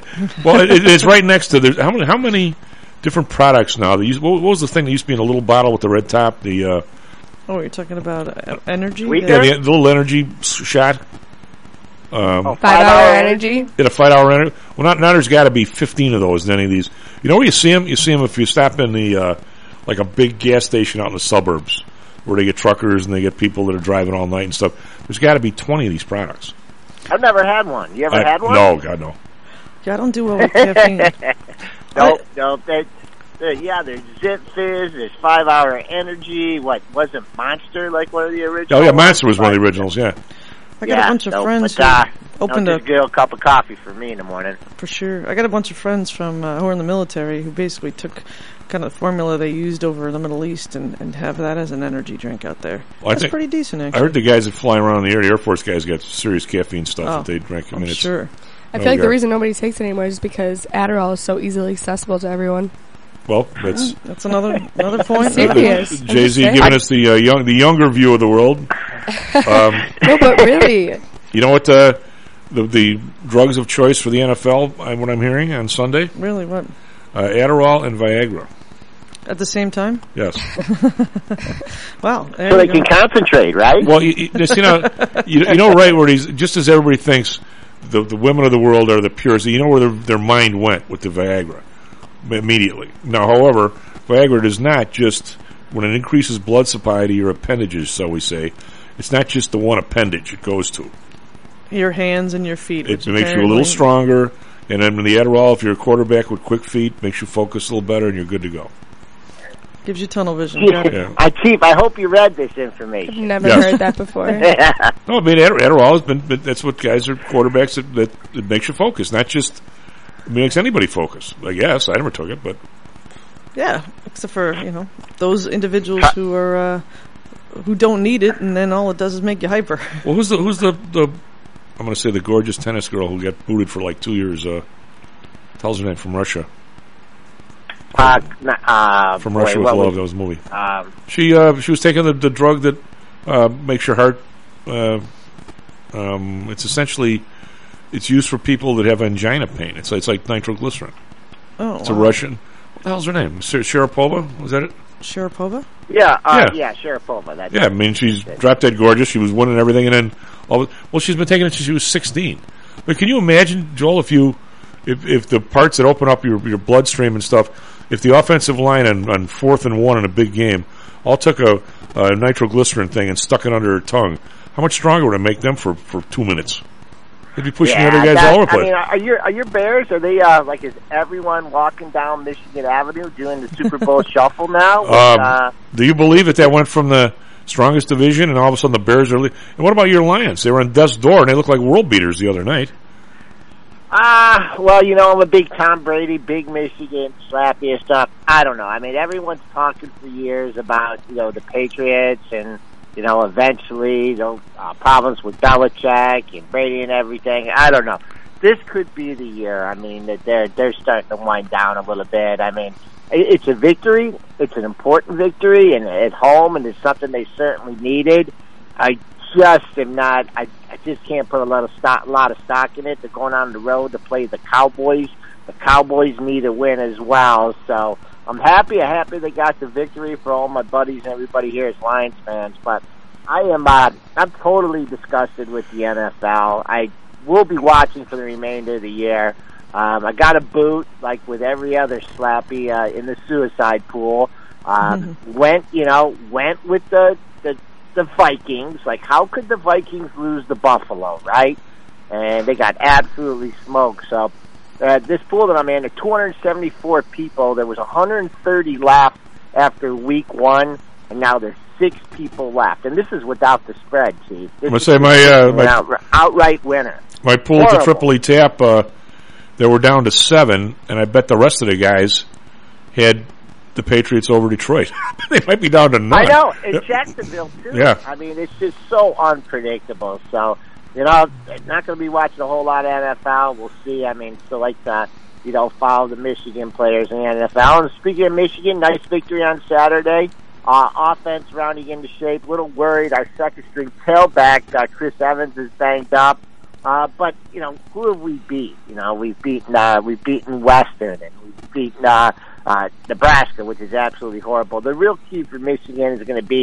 it's right next to there. How many different products now? What was the thing that used to be in a little bottle with the red top? You're talking about energy? Yeah, the little energy shot. 5-hour energy. Get a 5-hour energy. Well, now there's got to be 15 of those in any of these. You know where you see them? You see them if you stop in the like a big gas station out in the suburbs where they get truckers and they get people that are driving all night and stuff. There's got to be 20 of these products. I've never had one. You ever had one? No, God, no. Yeah, I don't do well with caffeine. No. There's Zip Fizz, there's 5-hour energy. What, wasn't Monster like one of the originals? Oh, yeah, Monster was one of the originals, yeah. I got a bunch of friends who opened a good cup of coffee for me in the morning. For sure. I got a bunch of friends from who are in the military who basically took kind of the formula they used over in the Middle East and have that as an energy drink out there. Well, That's pretty decent, actually. I heard the guys that fly around in the Air Force guys got serious caffeine stuff that they drink. I'm sure. I feel like the reason nobody takes it anymore is because Adderall is so easily accessible to everyone. Well, that's another point. Serious. Jay-Z giving us the younger view of the world. No, but really. You know what the drugs of choice for the NFL, what I'm hearing on Sunday? Really, what? Adderall and Viagra. At the same time? Yes. Wow. So they can concentrate, right? Well, you know right where these, just as everybody thinks the women of the world are the purest, you know where their mind went with the Viagra immediately. Now, however, Viagra does not just, when it increases blood supply to your appendages, so we say, it's not just the one appendage it goes to. Your hands and your feet. It makes you a little stronger, and then with the Adderall, if you're a quarterback with quick feet, makes you focus a little better, and you're good to go. Gives you tunnel vision. Yeah. Chief, I hope you read this information. I've never heard that before. No, I mean, Adderall has been, that's what guys are quarterbacks that makes you focus, not just, makes anybody focus. I guess. I never took it, but. Yeah, except for, those individuals who are, who don't need it, and then all it does is make you hyper. Well, who's the I'm going to say the gorgeous tennis girl who got booted for like 2 years, tells her name, from Russia. From Russia with Love, that was a movie. She was taking the drug that makes your heart. It's essentially, it's used for people that have angina pain. It's like nitroglycerin. Oh, it's a Russian. What the hell's her name? Sharapova? Was that it? Sharapova? Yeah, Sharapova. That's I mean, she's drop dead gorgeous. She was winning everything, and then she's been taking it since she was 16. But can you imagine, Joel, if the parts that open up your bloodstream and stuff, if the offensive line on 4th and 1 in a big game all took a nitroglycerin thing and stuck it under her tongue, how much stronger would it make them for 2 minutes? They'd be pushing the other guys all over the place. I mean, are your Bears, are they, is everyone walking down Michigan Avenue doing the Super Bowl shuffle now? Do you believe that went from the strongest division and all of a sudden the Bears are... And what about your Lions? They were on death's door and they looked like world beaters the other night. Well, I'm a big Tom Brady, big Michigan, slappy and stuff. I don't know. I mean, everyone's talking for years about, the Patriots and... eventually, problems with Belichick and Brady and everything. I don't know. This could be the year. I mean, that they're starting to wind down a little bit. I mean, it's a victory. It's an important victory, and at home, and it's something they certainly needed. I just am not. I just can't put a lot of stock in it. They're going on the road to play the Cowboys. The Cowboys need to win as well. So. I'm happy they got the victory for all my buddies and everybody here as Lions fans, but I'm totally disgusted with the NFL. I will be watching for the remainder of the year. I got a boot, like with every other slappy, in the suicide pool. Went with the Vikings. Like, how could the Vikings lose to Buffalo, right? And they got absolutely smoked, so... this pool that I'm in, 274 people. There was 130 left after week 1, and now there's 6 people left. And this is without the spread, Chief. I'm going to say my outright winner. My pool at the Tripoli Tap, they were down to 7, and I bet the rest of the guys had the Patriots over Detroit. They might be down to 9. I know. In Jacksonville, too. Yeah. I mean, it's just so unpredictable. So... not going to be watching a whole lot of NFL. We'll see. I mean, still like to, follow the Michigan players in the NFL. And speaking of Michigan, nice victory on Saturday. Offense rounding into shape. A little worried. Our second-string tailback, Chris Evans, is banged up. But, who have we beat? We've beaten Western, and we've beaten Nebraska, which is absolutely horrible. The real key for Michigan is going to be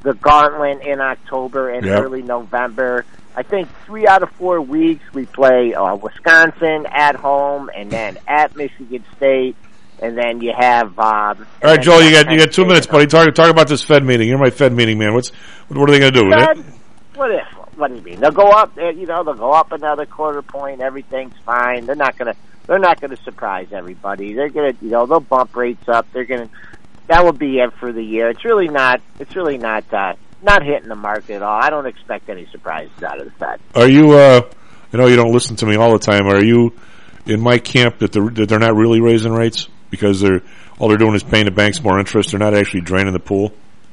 the gauntlet in October and Yep. early November. I think 3 out of 4 weeks we play Wisconsin at home, and then at Michigan State, and then you have. All right, Joel, you got 2 minutes, buddy. Talk about this Fed meeting. You're my Fed meeting man. What are they going to do? Fed, what do you mean? They'll go up. They'll go up another quarter point. Everything's fine. They're not gonna surprise everybody. They're gonna, they'll bump rates up. That will be it for the year. It's really not hitting the market at all. I don't expect any surprises out of the Fed. Are you? I know you don't listen to me all the time. Are you in my camp that they're not really raising rates because all they're doing is paying the banks more interest? They're not actually draining the pool.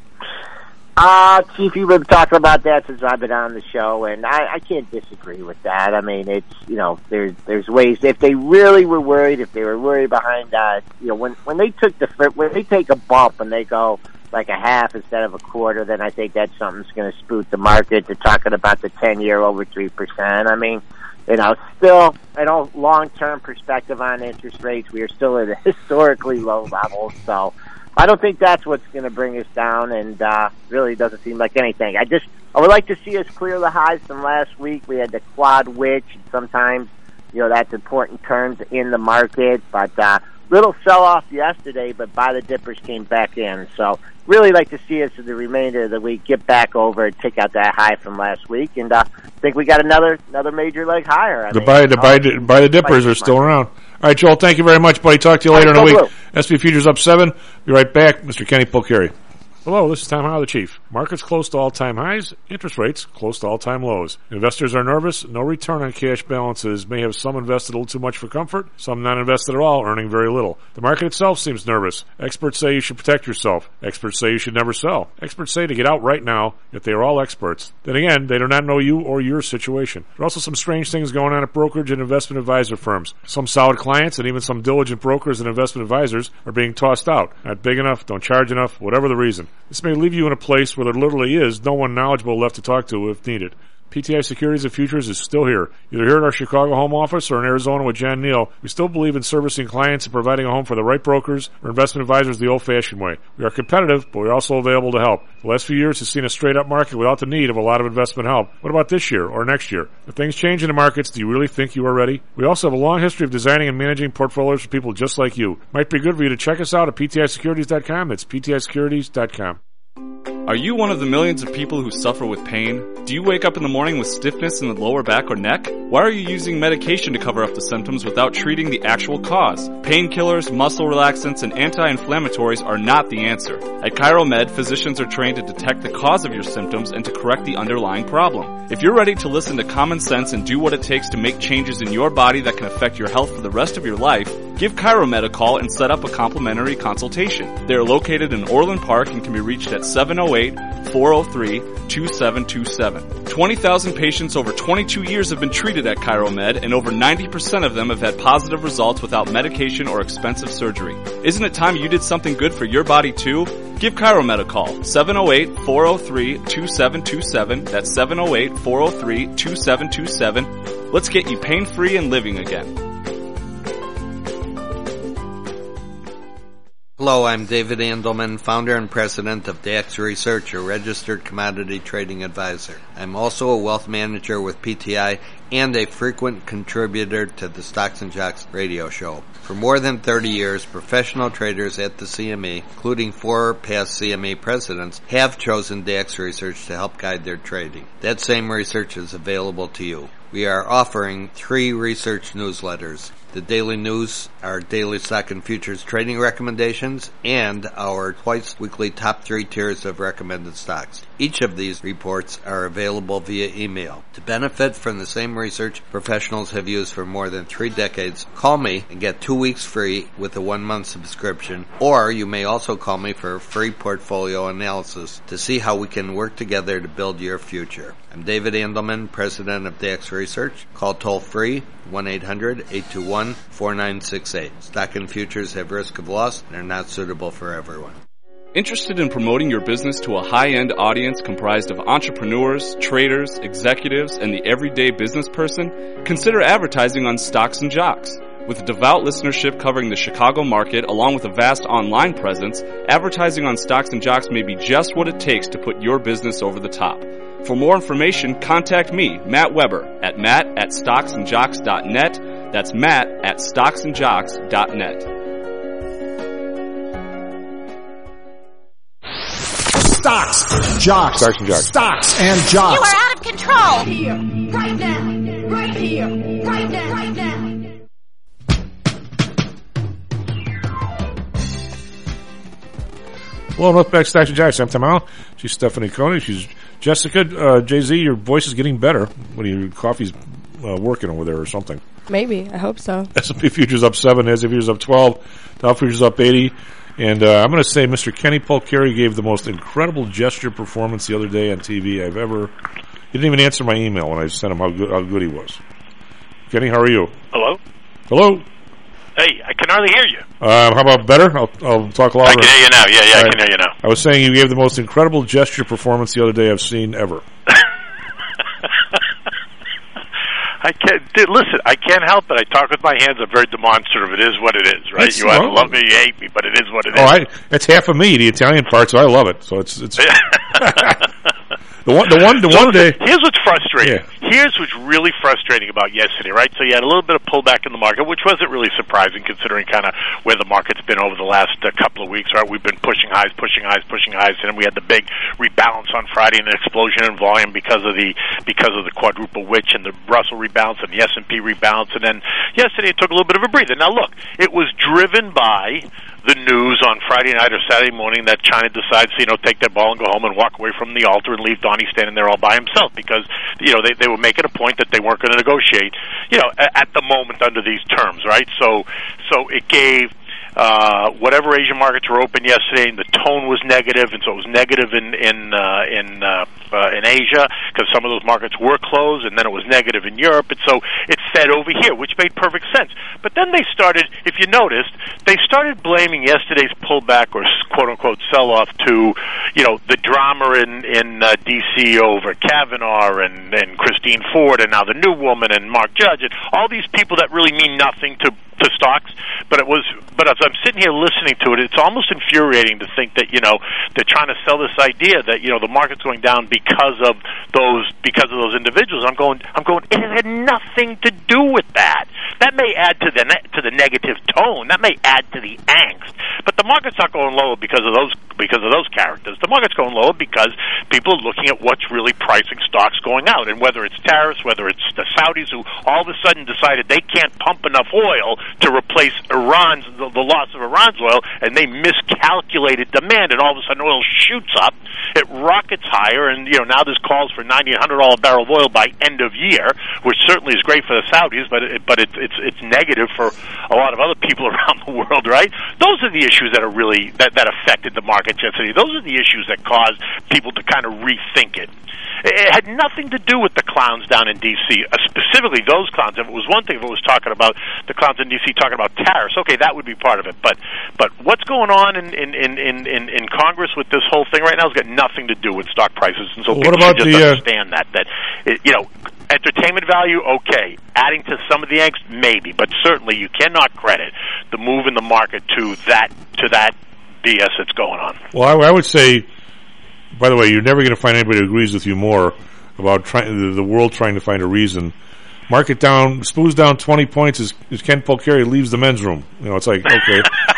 Chief, you've been talking about that since I've been on the show, and I can't disagree with that. I mean, it's, there's ways, if they really were worried, if they were worried behind, when they take a bump and they go like a half instead of a quarter, then I think that's something's going to spook the market. They're talking about the 10-year over 3%. I mean, still, long-term perspective on interest rates, we are still at historically low levels, so I don't think that's what's going to bring us down, and really doesn't seem like anything. I would like to see us clear the highs from last week. We had the quad witch, and sometimes, that's important turns in the market, but little sell-off yesterday, but buy the dippers came back in, so really like to see us in the remainder of the week get back over and take out that high from last week, and I think we got another major leg higher. Buy the dippers are still around. All right, Joel, thank you very much, buddy. Talk to you later in the week. SP Futures up 7. Be right back. Mr. Kenny Polcari. Hello, this is Tom Howell, the Chief. Markets close to all-time highs, interest rates close to all-time lows. Investors are nervous. No return on cash balances may have some invested a little too much for comfort, some not invested at all, earning very little. The market itself seems nervous. Experts say you should protect yourself. Experts say you should never sell. Experts say to get out right now, yet they are all experts. Then again, they do not know you or your situation. There are also some strange things going on at brokerage and investment advisor firms. Some solid clients and even some diligent brokers and investment advisors are being tossed out. Not big enough, don't charge enough, whatever the reason. This may leave you in a place where there literally is no one knowledgeable left to talk to if needed. PTI Securities and Futures is still here. Either here at our Chicago home office or in Arizona with Jan Neal, we still believe in servicing clients and providing a home for the right brokers or investment advisors the old-fashioned way. We are competitive, but we're also available to help. The last few years has seen a straight-up market without the need of a lot of investment help. What about this year or next year? If things change in the markets, do you really think you are ready? We also have a long history of designing and managing portfolios for people just like you. Might be good for you to check us out at PTISecurities.com. That's PTISecurities.com. Are you one of the millions of people who suffer with pain? Do you wake up in the morning with stiffness in the lower back or neck? Why are you using medication to cover up the symptoms without treating the actual cause? Painkillers, muscle relaxants, and anti-inflammatories are not the answer. At ChiroMed, physicians are trained to detect the cause of your symptoms and to correct the underlying problem. If you're ready to listen to common sense and do what it takes to make changes in your body that can affect your health for the rest of your life, give ChiroMed a call and set up a complimentary consultation. They are located in Orland Park and can be reached at 708-403-2727. 20,000 patients over 22 years have been treated at ChiroMed, and over 90% of them have had positive results without medication or expensive surgery. Isn't it time you did something good for your body too? Give ChiroMed a call, 708-403-2727. That's 708-403-2727. Let's get you pain-free and living again. Hello, I'm David Andelman, founder and president of DAX Research, a registered commodity trading advisor. I'm also a wealth manager with PTI and a frequent contributor to the Stocks and Jocks radio show. For more than 30 years, professional traders at the CME, including 4 past CME presidents, have chosen DAX Research to help guide their trading. That same research is available to you. We are offering 3 research newsletters. The daily news, our daily stock and futures trading recommendations, and our twice-weekly top 3 tiers of recommended stocks. Each of these reports are available via email. To benefit from the same research professionals have used for more than 3 decades, call me and get 2 weeks free with a 1-month subscription, or you may also call me for a free portfolio analysis to see how we can work together to build your future. I'm David Andelman, president of DAX Research. Call toll-free 1-800-821-4968. Stock and futures have risk of loss and are not suitable for everyone. Interested in promoting your business to a high-end audience comprised of entrepreneurs, traders, executives, and the everyday business person? Consider advertising on Stocks and Jocks. With a devout listenership covering the Chicago market along with a vast online presence, advertising on Stocks and Jocks may be just what it takes to put your business over the top. For more information, contact me, Matt Weber, at matt@stocksandjocks.net. That's matt@stocksandjocks.net. Stocks, jocks, Stocks and Jocks. Stocks and Jocks. You are out of control. Here, right now, right here, right now, right now. Well, welcome back to Stocks and Jocks. I'm Tom Allen. She's Stephanie Coney. She's Jessica. Jay-Z, your voice is getting better. What are your coffee's working over there or something? Maybe. I hope so. S&P futures up 7, NASDAQ futures up 12, Dow futures up 80. And I'm going to say Mr. Kenny Polcari gave the most incredible gesture performance the other day on TV I've ever. He didn't even answer my email when I sent him how good he was. Kenny, how are you? Hello? Hello? Hey, I can hardly hear you. How about better? I'll talk louder. I can hear you now. Yeah, I can hear you now. I was saying you gave the most incredible gesture performance the other day I've seen ever. Listen, I can't help it. I talk with my hands. I'm very demonstrative. It is what it is, right? You either love me or you hate me, but it is what it is. It's half of me, the Italian part, so I love it. So it's The one day. Here's what's frustrating. Yeah. Here's what's really frustrating about yesterday, right? So you had a little bit of pullback in the market, which wasn't really surprising considering kind of where the market's been over the last couple of weeks, right? We've been pushing highs, and then we had the big rebalance on Friday and an explosion in volume because of the quadruple witch and the Russell rebalance and the S&P rebalance, and then yesterday it took a little bit of a breather. Now look, it was driven by the news on Friday night or Saturday morning that China decides to, take their ball and go home and walk away from the altar and leave Donnie standing there all by himself because, they were making a point that they weren't going to negotiate, at the moment under these terms, right? So it gave whatever Asian markets were open yesterday, and the tone was negative, and so it was negative in Asia because some of those markets were closed, and then it was negative in Europe, and so it fed over here, which made perfect sense. But then they started, if you noticed, they started blaming yesterday's pullback or quote unquote sell-off to, the drama in D.C. over Kavanaugh and Christine Ford, and now the new woman and Mark Judge, and all these people that really mean nothing to stocks, but as I'm sitting here listening to it, it's almost infuriating to think that they're trying to sell this idea that the market's going down because of those individuals. I'm going. It had nothing to do with that. That may add to the negative tone. That may add to the angst. But the market's not going lower because of those characters. The market's going lower because people are looking at what's really pricing stocks going out, and whether it's tariffs, whether it's the Saudis who all of a sudden decided they can't pump enough oil to replace the loss of Iran's oil, and they miscalculated demand, and all of a sudden oil shoots up, it rockets higher, and now there's calls for $90 and $100 a barrel of oil by end of year, which certainly is great for the Saudis, but it's negative for a lot of other people around the world, right? Those are the issues that are really that affected the market yesterday. Those are the issues that caused people to kind of rethink it. It had nothing to do with the clowns down in D.C., specifically those clowns. If it was one thing, if it was talking about the clowns in D.C. talking about tariffs, okay, that would be part of it. But what's going on in Congress with this whole thing right now has got nothing to do with stock prices, and so people should just understand that entertainment value, okay. Adding to some of the angst, maybe, but certainly you cannot credit the move in the market to that BS that's going on. Well, I would say, by the way, you're never going to find anybody who agrees with you more about the world trying to find a reason. Market down, Spoo's down 20 points as Ken Polcari leaves the men's room. It's like, okay.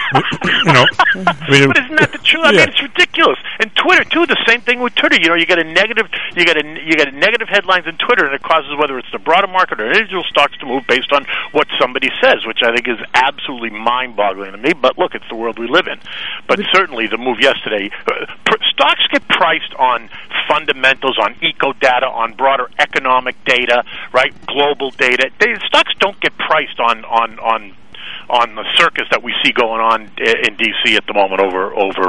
But isn't that the truth? I mean, it's ridiculous. And Twitter too. The same thing with Twitter. You get a negative headlines in Twitter, and it causes whether it's the broader market or individual stocks to move based on what somebody says, which I think is absolutely mind-boggling to me. But look, it's the world we live in. But certainly, the move yesterday, stocks get priced on fundamentals, on eco data, on broader economic data, right? Global data. Stocks don't get priced on the circus that we see going on in D.C. at the moment over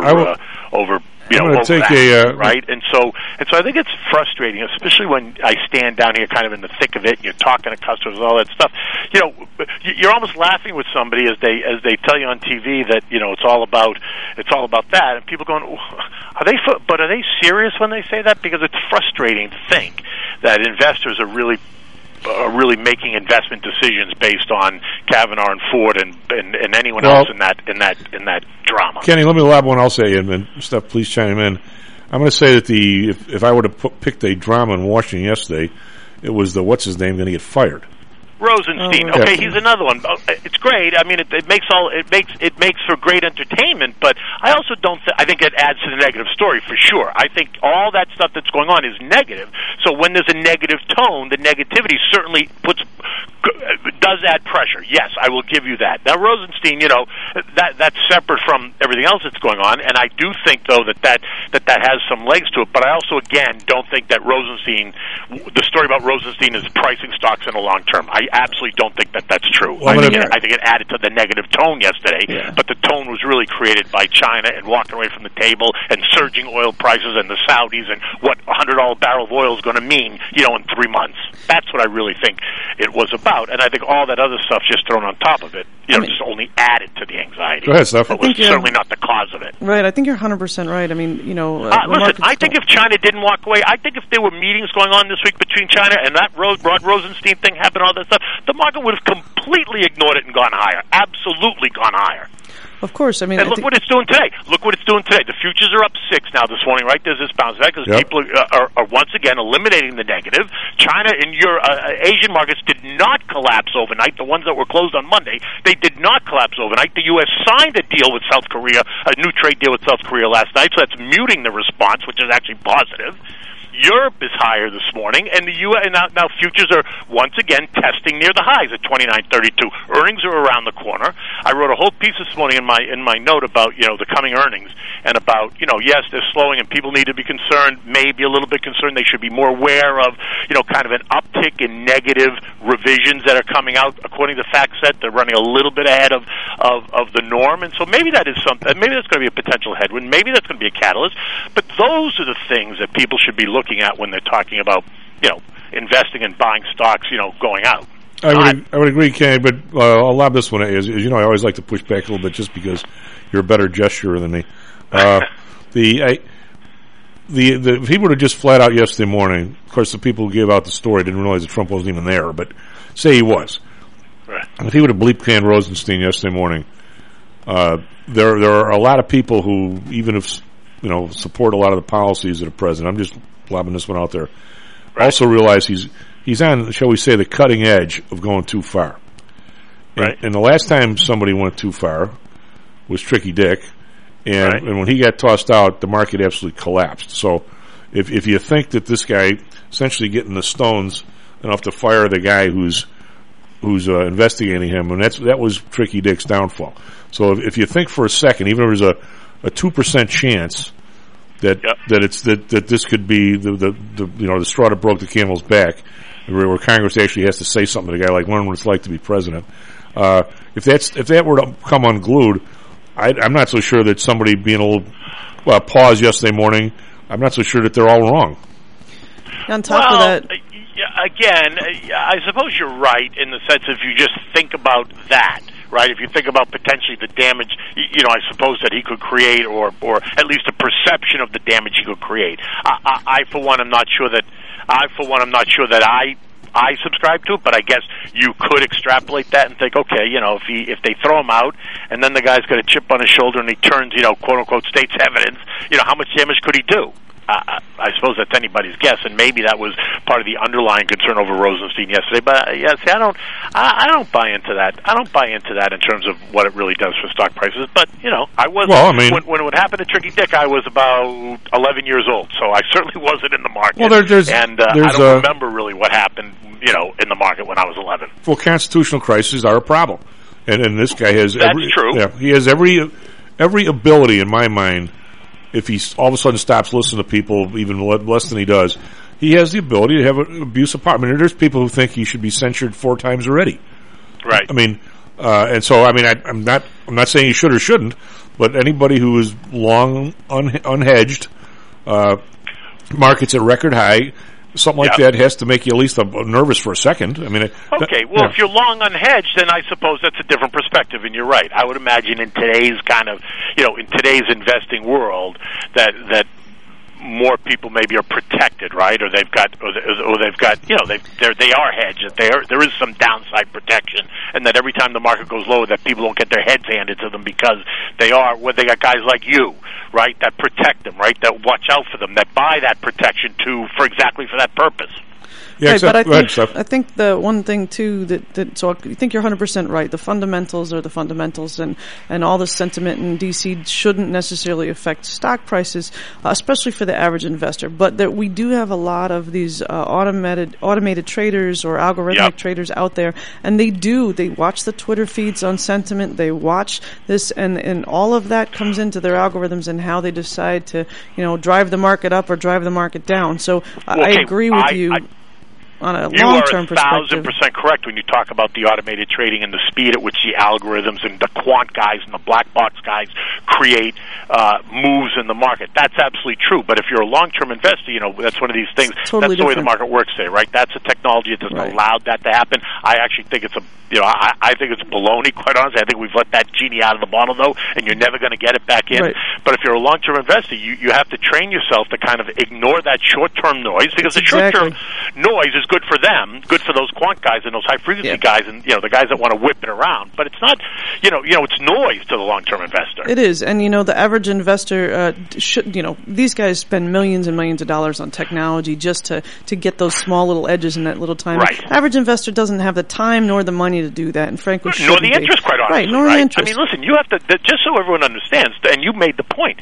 right? And so I think it's frustrating, especially when I stand down here kind of in the thick of it and you're talking to customers and all that stuff. You're almost laughing with somebody as they tell you on TV that, it's all about that, and people going, are they serious when they say that? Because it's frustrating to think that investors are really really making investment decisions based on Kavanaugh and Ford and anyone else in that drama. Kenny, let me lob one else at you, and Steph, please chime in. I'm going to say that if I would have picked a drama in Washington yesterday, it was the what's his name going to get fired. Rosenstein. Oh, okay, he's another one. It's great. I mean, it makes for great entertainment, but I also don't. I think it adds to the negative story for sure. I think all that stuff that's going on is negative. So when there's a negative tone, the negativity certainly does add pressure. Yes, I will give you that. Now Rosenstein, that's separate from everything else that's going on, and I do think though that has some legs to it. But I also again don't think that the story about Rosenstein is pricing stocks in the long term. I absolutely don't think that's true. Well, I think it added to the negative tone yesterday, but the tone was really created by China and walking away from the table and surging oil prices and the Saudis and what $100 barrel of oil is going to mean, in 3 months. That's what I really think it was about, and I think all that other stuff just thrown on top of it, just only added to the anxiety. Go ahead, Steph. But was certainly not the cause of it. Right, I think you're 100% right. I mean, listen, I think if China didn't walk away, I think if there were meetings going on this week between China and that Rod Rosenstein thing happened, all that stuff, the market would have completely ignored it and gone higher. Absolutely gone higher. Of course, I mean... And look what it's doing today. The futures are up 6 now this morning, right? There's this bounce back because people are once again eliminating the negative. China and Asian markets did not collapse overnight. The ones that were closed on Monday, they did not collapse overnight. The U.S. signed a deal with South Korea, a new trade deal with South Korea last night, so that's muting the response, which is actually positive. Europe is higher this morning, and the U.S. Now futures are once again testing near the highs at 29.32. Earnings are around the corner. I wrote a whole piece this morning in my note about the coming earnings and about yes, they're slowing and people need to be concerned, maybe a little bit concerned. They should be more aware of kind of an uptick in negative revisions that are coming out according to FactSet. They're running a little bit ahead of the norm, and so maybe that is something. Maybe that's going to be a potential headwind. Maybe that's going to be a catalyst. But those are the things that people should be looking at when they're talking about, investing and buying stocks, going out. I would agree, Kenny, but I'll lob this one at you. As you know, I always like to push back a little bit just because you're a better gesturer than me. If he would have just flat out yesterday morning, of course, the people who gave out the story didn't realize that Trump wasn't even there, but say he was. Right. If he would have bleep canned Rosenstein yesterday morning, there are a lot of people who, even if support a lot of the policies of the president. I'm just lobbing this one out there. Right. Also realize he's on, shall we say, the cutting edge of going too far. Right. And the last time somebody went too far was Tricky Dick, and when he got tossed out, the market absolutely collapsed. So if you think that this guy essentially getting the stones enough to fire the guy who's investigating him, and that was Tricky Dick's downfall. So if you think for a second, even if there's a 2% chance that this could be the straw that broke the camel's back, where Congress actually has to say something to a guy like, learn what it's like to be president. If that were to come unglued, I'm not so sure that somebody being a little paused yesterday morning, I'm not so sure that they're all wrong. On top of that, again, I suppose you're right in the sense if you just think about that. Right, if you think about potentially the damage, I suppose that he could create, or at least a perception of the damage he could create. I for one, am not sure that I subscribe to it, but I guess you could extrapolate that and think, okay, if they throw him out, and then the guy's got a chip on his shoulder and he turns, quote unquote, state's evidence, how much damage could he do? I suppose that's anybody's guess, and maybe that was part of the underlying concern over Rosenstein yesterday. But I don't buy into that. I don't buy into that in terms of what it really does for stock prices. But I was when it would happen to Tricky Dick, I was about 11 years old, so I certainly wasn't in the market. Well, I don't remember really what happened, in the market when I was 11. Well, constitutional crises are a problem, and this guy has. That's true. Yeah, he has every ability in my mind. If he all of a sudden stops listening to people even less than he does, he has the ability to have an abusive part. I mean, there's people who think he should be censured 4 times already. Right. I mean, and so I'm not saying he should or shouldn't, but anybody who is long unhedged, markets at record high, something like that has to make you at least nervous for a second. I mean, if you're long unhedged, then I suppose that's a different perspective, and you're right. I would imagine in today's in today's investing world that more people maybe are protected, right? Or they've got, they are hedged. There is some downside protection, and that every time the market goes lower, that people don't get their heads handed to them because they got guys like you, right, that protect them, right, that watch out for them, that buy that protection for that purpose. Yeah, right, but I think the one thing too so I think you're 100% right. The fundamentals are the fundamentals, and all the sentiment in DC shouldn't necessarily affect stock prices, especially for the average investor. But that we do have a lot of these automated traders or algorithmic traders out there, and they watch the Twitter feeds on sentiment. They watch this, and all of that comes into their algorithms and how they decide to drive the market up or drive the market down. So I agree with you. On a long-term perspective. You are 1,000% correct when you talk about the automated trading and the speed at which the algorithms and the quant guys and the black box guys create moves in the market. That's absolutely true. But if you're a long-term investor, that's one of these things. That's the way the market works today, right? That's a technology that doesn't allow that to happen. I actually think it's I think it's baloney, quite honestly. I think we've let that genie out of the bottle, though, and you're never going to get it back in. Right. But if you're a long-term investor, you have to train yourself to kind of ignore that short-term noise, because the short-term noise is good for them, good for those quant guys and those high-frequency guys, and the guys that want to whip it around. But it's not, it's noise to the long-term investor. It is, and the average investor should, these guys spend millions and millions of dollars on technology just to get those small little edges in that little time. Right. Average investor doesn't have the time nor the money to do that, and frankly, nor the interest, quite honestly. Right, nor the interest. I mean, listen, you have to, just so everyone understands, and you made the point.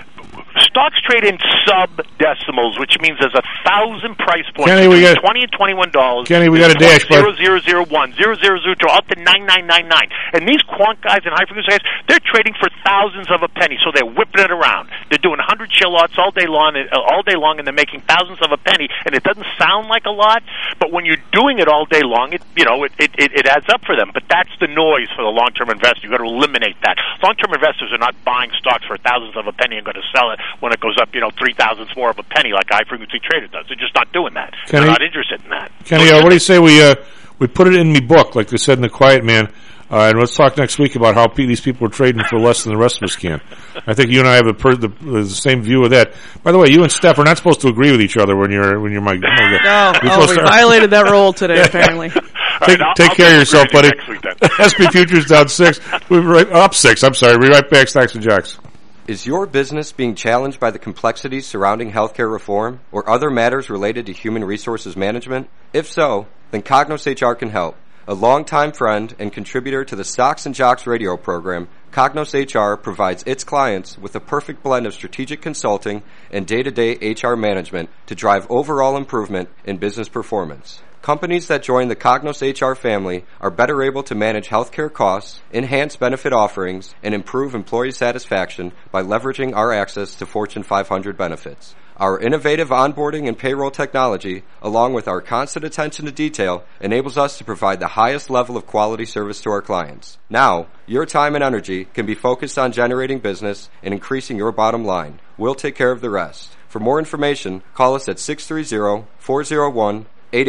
Stocks trade in sub-decimals, which means there's 1,000 price points between $20 and $21. Kenny, we got a dash, bud. 0001, 0002, up to 9999. And these quant guys and high-frequency guys, they're trading for thousands of a penny, so they're whipping it around. They're doing 100 chill outs all day long, and they're making thousands of a penny, and it doesn't sound like a lot, but when you're doing it all day long, it adds up for them. But that's the noise for the long-term investor. You've got to eliminate that. Long-term investors are not buying stocks for thousands of a penny and going to sell it when it goes up, 3,000ths more of a penny like a high-frequency trader does. They're just not doing that. They're not interested in that. Kenny, what do you say we put it in the book, like they said in The Quiet Man, and let's talk next week about how these people are trading for less than the rest of us can. I think you and I have the same view of that. By the way, you and Steph are not supposed to agree with each other when you're my. No, we violated that rule today. Apparently. Take care of yourself, buddy. SP Futures down 6. Up 6. I'm sorry. We'll be right back. Stocks and Jocks. Is your business being challenged by the complexities surrounding healthcare reform or other matters related to human resources management? If so, then Cognos HR can help. A longtime friend and contributor to the Stocks and Jocks radio program, Cognos HR provides its clients with a perfect blend of strategic consulting and day-to-day HR management to drive overall improvement in business performance. Companies that join the Cognos HR family are better able to manage healthcare costs, enhance benefit offerings, and improve employee satisfaction by leveraging our access to Fortune 500 benefits. Our innovative onboarding and payroll technology, along with our constant attention to detail, enables us to provide the highest level of quality service to our clients. Now, your time and energy can be focused on generating business and increasing your bottom line. We'll take care of the rest. For more information, call us at 630-401-8810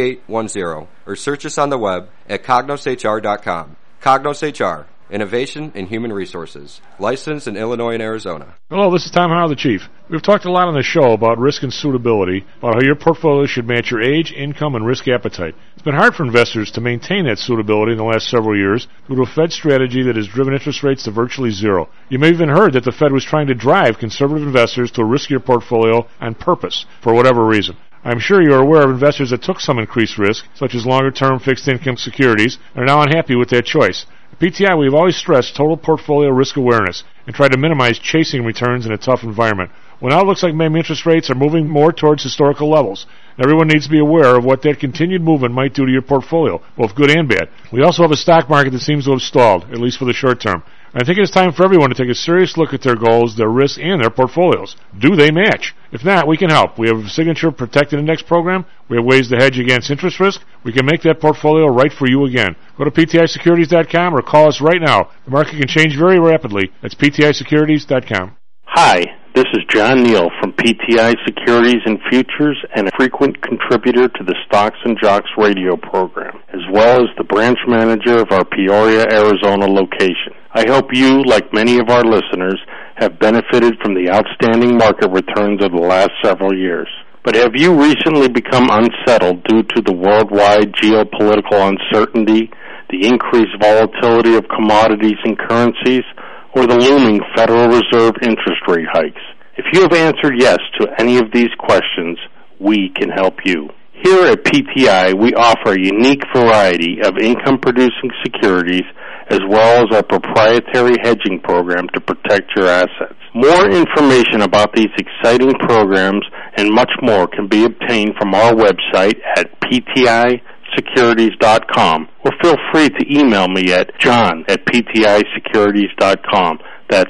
or search us on the web at cognoshr.com. Cognos HR, Innovation in Human Resources, licensed in Illinois and Arizona. Hello, this is Tom Howell, the Chief. We've talked a lot on the show about risk and suitability, about how your portfolio should match your age, income, and risk appetite. It's been hard for investors to maintain that suitability in the last several years due to a Fed strategy that has driven interest rates to virtually zero. You may have even heard that the Fed was trying to drive conservative investors to a riskier portfolio on purpose, for whatever reason. I'm sure you're aware of investors that took some increased risk, such as longer-term fixed-income securities, and are now unhappy with that choice. At PTI, we've always stressed total portfolio risk awareness and tried to minimize chasing returns in a tough environment. Well, now it looks like maybe interest rates are moving more towards historical levels. Everyone needs to be aware of what that continued movement might do to your portfolio, both good and bad. We also have a stock market that seems to have stalled, at least for the short term. I think it's time for everyone to take a serious look at their goals, their risks, and their portfolios. Do they match? If not, we can help. We have a signature protected index program. We have ways to hedge against interest risk. We can make that portfolio right for you again. Go to PTIsecurities.com or call us right now. The market can change very rapidly. That's PTIsecurities.com. Hi, this is John Neal from PTI Securities and Futures and a frequent contributor to the Stocks and Jocks radio program, as well as the branch manager of our Peoria, Arizona location. I hope you, like many of our listeners, have benefited from the outstanding market returns of the last several years. But have you recently become unsettled due to the worldwide geopolitical uncertainty, the increased volatility of commodities and currencies, or the looming Federal Reserve interest rate hikes? If you have answered yes to any of these questions, we can help you. Here at PTI, we offer a unique variety of income-producing securities as well as our proprietary hedging program to protect your assets. More information about these exciting programs and much more can be obtained from our website at ptisecurities.com, or feel free to email me at john@ptisecurities.com. That's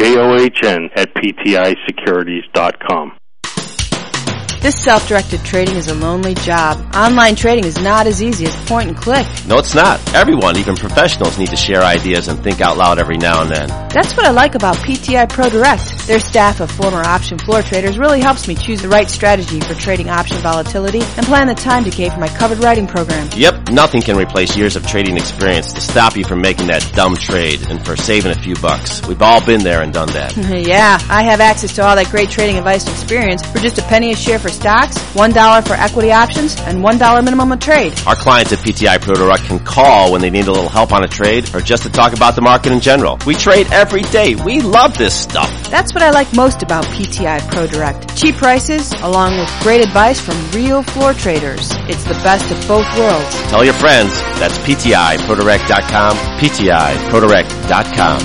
JOHN@ptisecurities.com. This self-directed trading is a lonely job. Online trading is not as easy as point and click. No, it's not. Everyone, even professionals, need to share ideas and think out loud every now and then. That's what I like about PTI Pro Direct. Their staff of former option floor traders really helps me choose the right strategy for trading option volatility and plan the time decay for my covered writing program. Yep, nothing can replace years of trading experience to stop you from making that dumb trade and for saving a few bucks. We've all been there and done that. Yeah, I have access to all that great trading advice and experience for just a penny a share for stocks, $1 for equity options, and $1 minimum a trade. Our clients at PTI Pro Direct can call when they need a little help on a trade or just to talk about the market in general. We trade every day. We love this stuff. That's what I like most about PTI Pro Direct. Cheap prices, along with great advice from real floor traders. It's the best of both worlds. Tell your friends. That's PTIProDirect.com, PTIProDirect.com.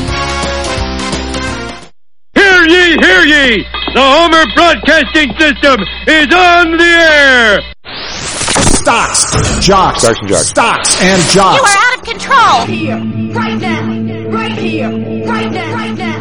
Hear ye, hear ye! The Homer Broadcasting System is on the air! Stocks, jocks, Stocks and jocks. Stocks and jocks. You are out of control! Here, right now, right here, right now, right now.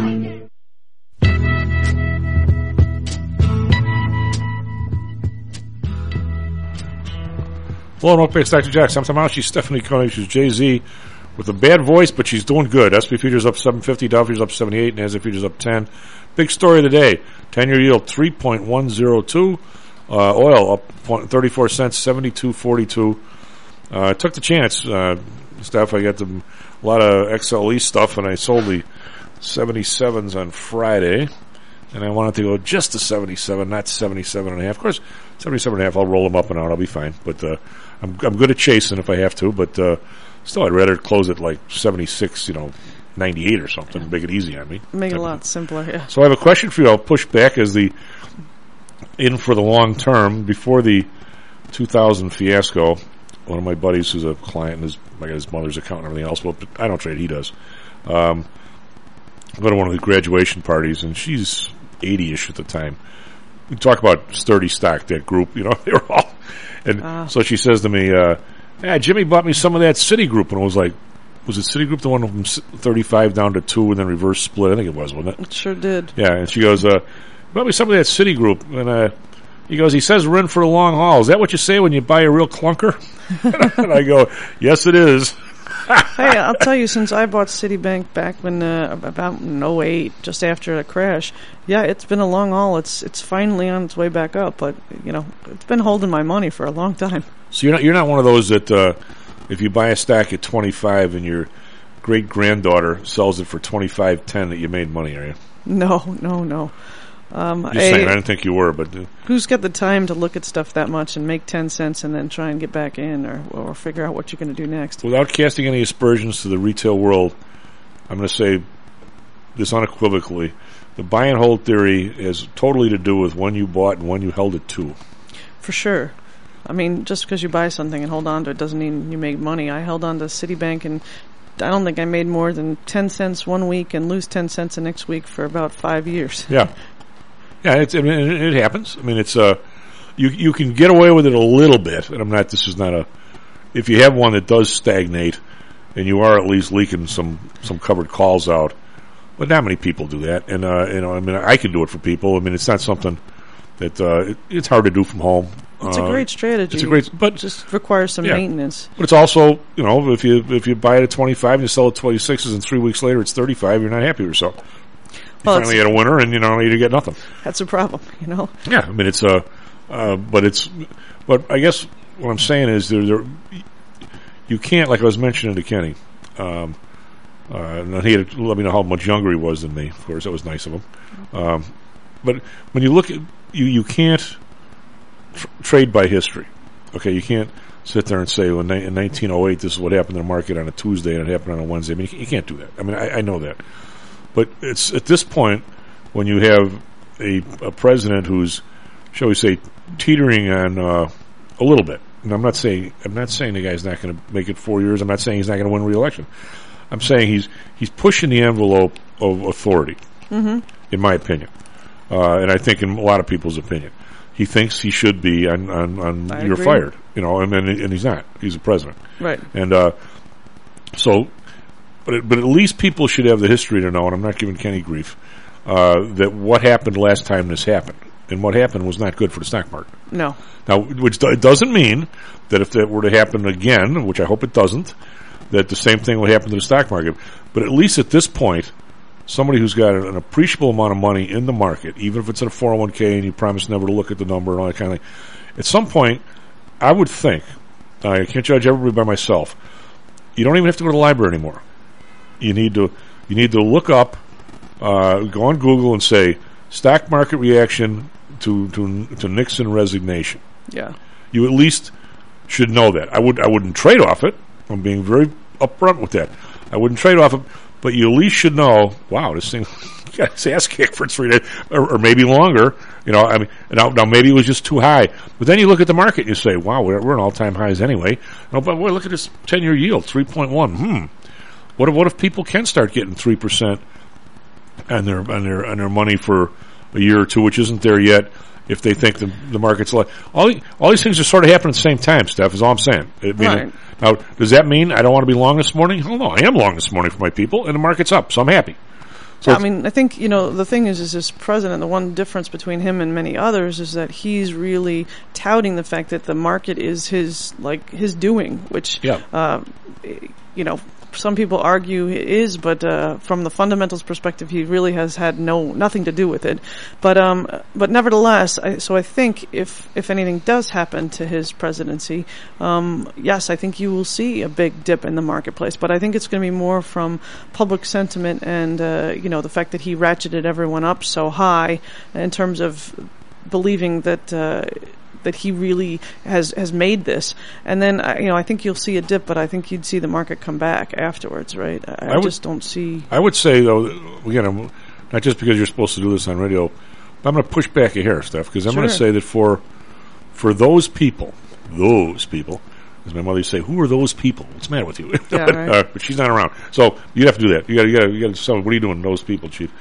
Hello and welcome back to Stocks and Jocks. I'm Tom House. She's Stephanie Koenig. She's Jay-Z with a bad voice, but she's doing good. SP Futures up 750, Dow Futures up 78, NASDAQ Futures up 10. Big story of the day. 10-year yield 3.102. Oil up 34 cents, 72.42. Took the chance, Steph. I got a lot of XLE stuff, and I sold the 77s on Friday. And I wanted to go just to 77, not 77.5. Of course, 77.5, I'll roll them up and out. I'll be fine. But I'm good at chasing if I have to. But still, I'd rather close it like 76, 98 or something. Make it easy on me. Make it a lot simpler, yeah. So I have a question for you. I'll push back as in for the long term. Before the 2000 fiasco, one of my buddies who's a client, and I got his mother's account and everything else, but I don't trade, he does. I go to one of the graduation parties, and she's 80-ish at the time. We talk about sturdy stock, that group, they were all... And so she says to me, Jimmy bought me some of that Citigroup, and I was like, was it Citigroup, the one from 35 down to 2 and then reverse split? I think it was, wasn't it? It sure did. Yeah, and she goes, bought me some of that Citigroup, and he goes, he says we're in for the long haul. Is that what you say when you buy a real clunker? And I go, yes, it is. Hey, I'll tell you, since I bought Citibank back when about in 08, just after the crash, yeah, it's been a long haul. It's finally on its way back up, but it's been holding my money for a long time. So you're not one of those that if you buy a stock at 25 and your great granddaughter sells it for 25.10 that you made money, are you? No. Just saying, I didn't think you were, but who's got the time to look at stuff that much and make 10 cents and then try and get back in or figure out what you're going to do next? Without casting any aspersions to the retail world, I'm going to say this unequivocally: the buy and hold theory has totally to do with when you bought and when you held it to. For sure. I mean, just because you buy something and hold on to it doesn't mean you make money. I held on to Citibank, and I don't think I made more than 10 cents one week and lose 10 cents the next week for about 5 years. Yeah. Yeah, it happens. I mean, it's you can get away with it a little bit, and if you have one that does stagnate, and you are at least leaking some covered calls out, but not many people do that, and I can do it for people. I mean, it's not something that it's hard to do from home. It's a great strategy. It's a great, but just requires some maintenance. But it's also, if you buy it at 25 and you sell it at 26s, and 3 weeks later it's 35, you're not happy with yourself. You finally had a winner, and you get nothing. That's a problem, Yeah, I mean it's but I guess what I'm saying is there you can't, like I was mentioning to Kenny, And he had to let me know how much younger he was than me. Of course, that was nice of him. But when you look at you can't trade by history. Okay, you can't sit there and say, well, in 1908, this is what happened in the market on a Tuesday and it happened on a Wednesday. I mean, you can't do that. I mean, I know that. But it's at this point when you have a president who's, shall we say, teetering on a little bit. And I'm not saying the guy's not going to make it 4 years. I'm not saying he's not going to win re-election. I'm saying he's pushing the envelope of authority, in my opinion, and I think in a lot of people's opinion. He thinks he should be on you're agree. fired, and he's not. He's a president, Right. And so, but at least people should have the history to know. And I'm not giving Kenny grief that what happened last time this happened, and what happened was not good for the stock market. No. Now, it doesn't mean that if that were to happen again, which I hope it doesn't, that the same thing would happen to the stock market. But at least at this point, somebody who's got an appreciable amount of money in the market, even if it's in a 401k and you promise never to look at the number and all that kind of thing, at some point, I would think, I can't judge everybody by myself, you don't even have to go to the library anymore. You need to look up, go on Google and say, stock market reaction to Nixon resignation. Yeah. You at least should know that. I wouldn't trade off it. I'm being very upfront with that. I wouldn't trade off it, but you at least should know, wow, this thing got its ass kicked for 3 days, or maybe longer. I mean, now maybe it was just too high. But then you look at the market and you say, wow, we're in all-time highs anyway. No, but boy, look at this 10-year yield, 3.1. What if people can start getting 3% on their money for a year or two, which isn't there yet? If they think the market's like all these things are sort of happening at the same time, Steph, is all I'm saying. Right. Now, does that mean I don't want to be long this morning? Oh no, I am long this morning for my people, and the market's up, so I'm happy. So I mean, I think, the thing is this president, the one difference between him and many others is that he's really touting the fact that the market is his doing, which, some people argue it is, but from the fundamentals perspective, he really has had nothing to do with it. But nevertheless, I think if anything does happen to his presidency, yes, I think you will see a big dip in the marketplace. But I think it's going to be more from public sentiment and the fact that he ratcheted everyone up so high in terms of believing that he really has made this, and then I think you'll see a dip, but I think you'd see the market come back afterwards, right? I just don't see. I would say though, again, not just because you're supposed to do this on radio, but I'm going to push back a hair, Steph, because I'm going to say that for those people, as my mother used to say, who are those people? What's the matter with you? Yeah, right. But she's not around, so you have to do that. You got to decide, what are you doing, those people, Chief?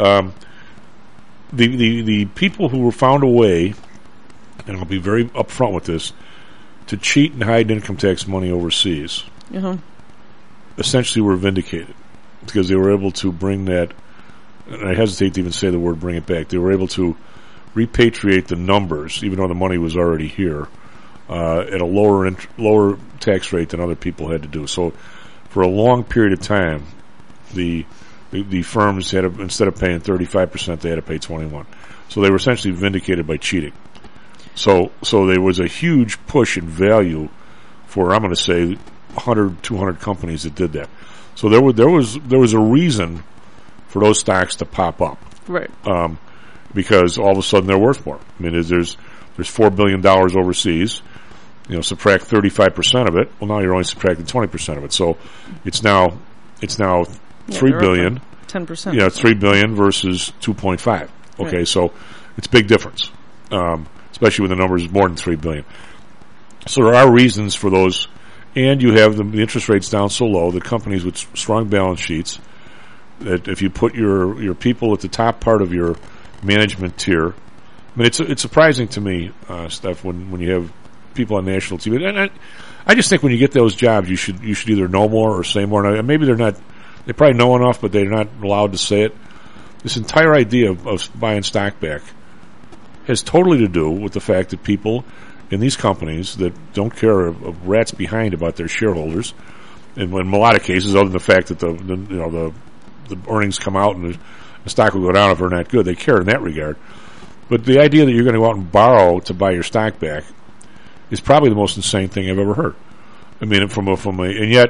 The people who were found a way, and I'll be very upfront with this, to cheat and hide income tax money overseas, essentially were vindicated because they were able to bring that, and I hesitate to even say the word bring it back, they were able to repatriate the numbers, even though the money was already here, at a lower tax rate than other people had to do. So for a long period of time, the firms had to, instead of paying 35%, they had to pay 21%. So they were essentially vindicated by cheating. So there was a huge push in value for, I'm going to say, 100, 200 companies that did that. So there was a reason for those stocks to pop up, right? Because all of a sudden they're worth more. I mean, there's $4 billion overseas. Subtract 35% of it. Well, now you're only subtracting 20% of it. So it's now $3 billion. 10%. Yeah, $3 billion versus 2.5. Okay, right. So it's a big difference. Especially when the number is more than $3 billion. So there are reasons for those, and you have the interest rates down so low, the companies with strong balance sheets, that if you put your people at the top part of your management tier, I mean, it's surprising to me, Steph, when you have people on national TV, and I just think when you get those jobs, you should either know more or say more. And maybe they probably know enough, but they're not allowed to say it. This entire idea of buying stock back has totally to do with the fact that people in these companies that don't care a rat's behind about their shareholders, and in a lot of cases, other than the fact that the earnings come out and the stock will go down if they're not good, they care in that regard. But the idea that you're going to go out and borrow to buy your stock back is probably the most insane thing I've ever heard. I mean, and yet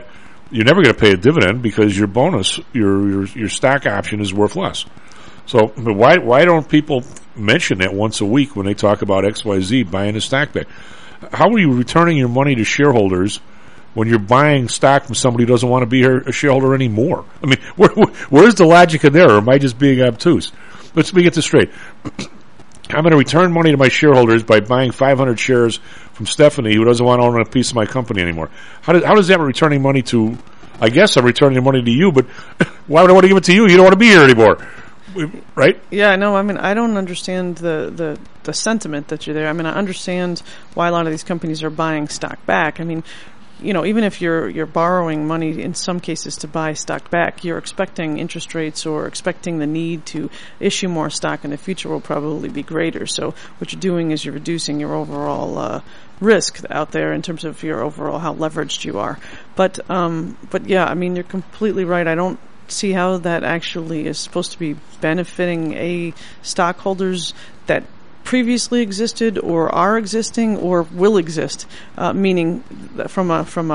you're never going to pay a dividend because your bonus, your stock option is worth less. So but why don't people mention that once a week when they talk about XYZ buying a stock back? How are you returning your money to shareholders when you're buying stock from somebody who doesn't want to be a shareholder anymore? I mean, where's the logic in there, or am I just being obtuse? Let me get this straight. I'm going to return money to my shareholders by buying 500 shares from Stephanie, who doesn't want to own a piece of my company anymore. How does that returning money to? I guess I'm returning money to you, but why would I want to give it to you? You don't want to be here anymore, right? Yeah, no. I mean, I don't understand the sentiment that you're there. I mean, I understand why a lot of these companies are buying stock back. I mean, you know, even if you're borrowing money in some cases to buy stock back, you're expecting interest rates or expecting the need to issue more stock in the future will probably be greater. So what you're doing is you're reducing your overall risk out there in terms of your overall how leveraged you are. But yeah, I mean, you're completely right. I don't see how that actually is supposed to be benefiting stockholders that previously existed or are existing or will exist, meaning from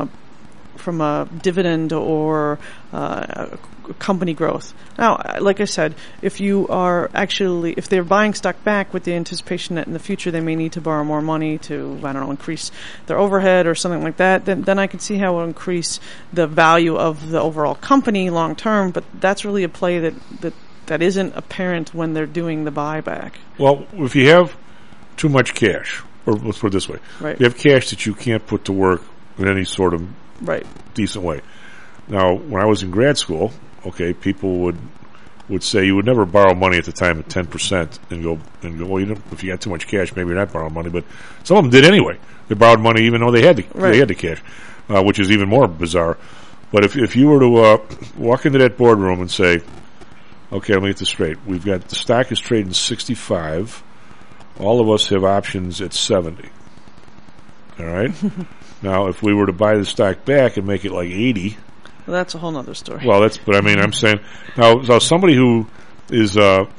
a dividend or company growth. Now, like I said, if they're buying stock back with the anticipation that in the future they may need to borrow more money to, I don't know, increase their overhead or something like that, then I can see how it will increase the value of the overall company long term. But that's really a play that isn't apparent when they're doing the buyback. Well, if you have too much cash, or let's put it this way, right. If you have cash that you can't put to work in any sort of decent way. Now, when I was in grad school, people would say you would never borrow money at the time at 10% and go, well, if you got too much cash, maybe you're not borrowing money, but some of them did anyway. They borrowed money even though they had the cash, which is even more bizarre. But if you were to walk into that boardroom and say, okay, let me get this straight. We've got the stock is trading 65. All of us have options at 70. All right? Now, if we were to buy the stock back and make it like 80. Well, that's a whole other story. Well, I'm saying, now somebody who is,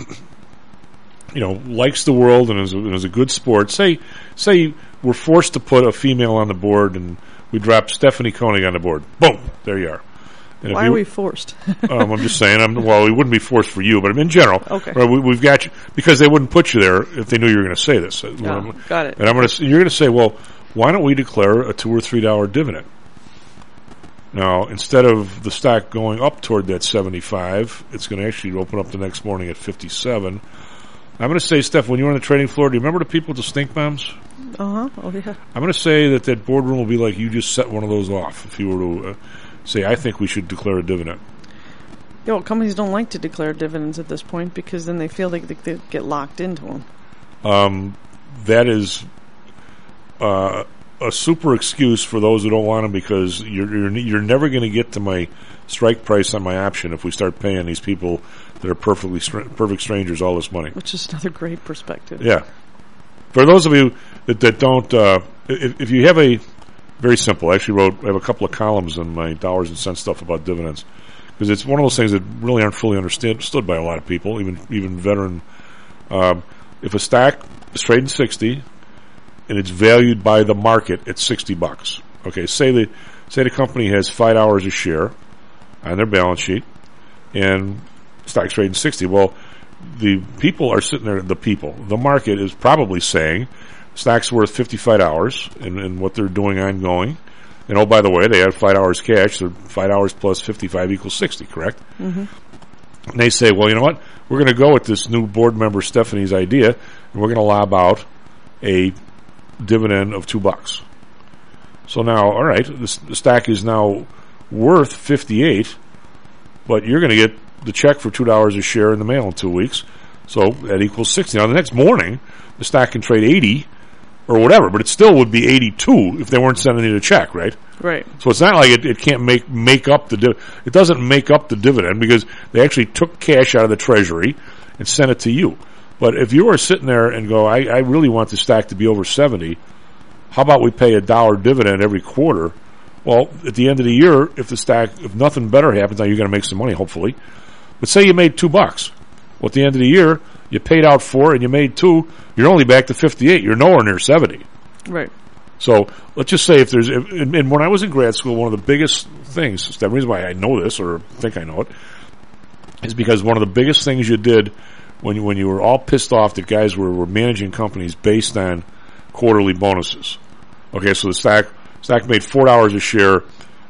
likes the world and is a good sport, say we're forced to put a female on the board and we drop Stephanie Koenig on the board. Boom! There you are. And why are we forced? I'm just saying. We wouldn't be forced for you, but in general, okay. Right, we've got you because they wouldn't put you there if they knew you were going to say this. Got it. And you're going to say, well, why don't we declare a $2 or $3 dividend? Now, instead of the stock going up toward that 75, it's going to actually open up the next morning at 57. I'm going to say, Steph, when you were on the trading floor, do you remember the people with the stink bombs? Uh-huh. Oh, yeah. I'm going to say that boardroom will be like you just set one of those off if you were to say, I think we should declare a dividend. Yeah, well, companies don't like to declare dividends at this point because then they feel like they get locked into them. That is a super excuse for those who don't want them because you're never going to get to my strike price on my option if we start paying these people that are perfect strangers all this money. Which is another great perspective. Yeah. For those of you that don't, if you have very simple. I actually I have a couple of columns in my dollars and cents stuff about dividends because it's one of those things that really aren't fully understood by a lot of people, even veteran. If a stock is trading 60 and it's valued by the market at $60, okay, say the company has $5 a share on their balance sheet and stock's trading 60. Well, the people are sitting there. The market is probably saying. Stock's worth $55 and what they're doing ongoing. And oh, by the way, they have $5 cash, so $5 plus 55 equals 60, correct? Mm-hmm. And they say, well, you know what? We're going to go with this new board member Stephanie's idea, and we're going to lob out a dividend of $2. So now, all right, the stock is now worth 58, but you're going to get the check for $2 a share in the mail in 2 weeks. So that equals 60. Now, the next morning, the stock can trade 80 or whatever, but it still would be 82 if they weren't sending you the check, right? Right. So it's not like it can't make up the it doesn't make up the dividend because they actually took cash out of the treasury and sent it to you. But if you are sitting there and go, I really want the stock to be over 70, how about we pay $1 dividend every quarter? Well, at the end of the year, if nothing better happens, now you're going to make some money, hopefully. But say you made $2. Well, at the end of the year, you paid out $4 and you made $2. You're only back to 58. You're nowhere near 70. Right. So let's just say if there's, and when I was in grad school, one of the biggest things, the reason why I know this or think I know it, is because one of the biggest things you did when you were all pissed off that guys were managing companies based on quarterly bonuses. Okay, so the stock made $4 a share.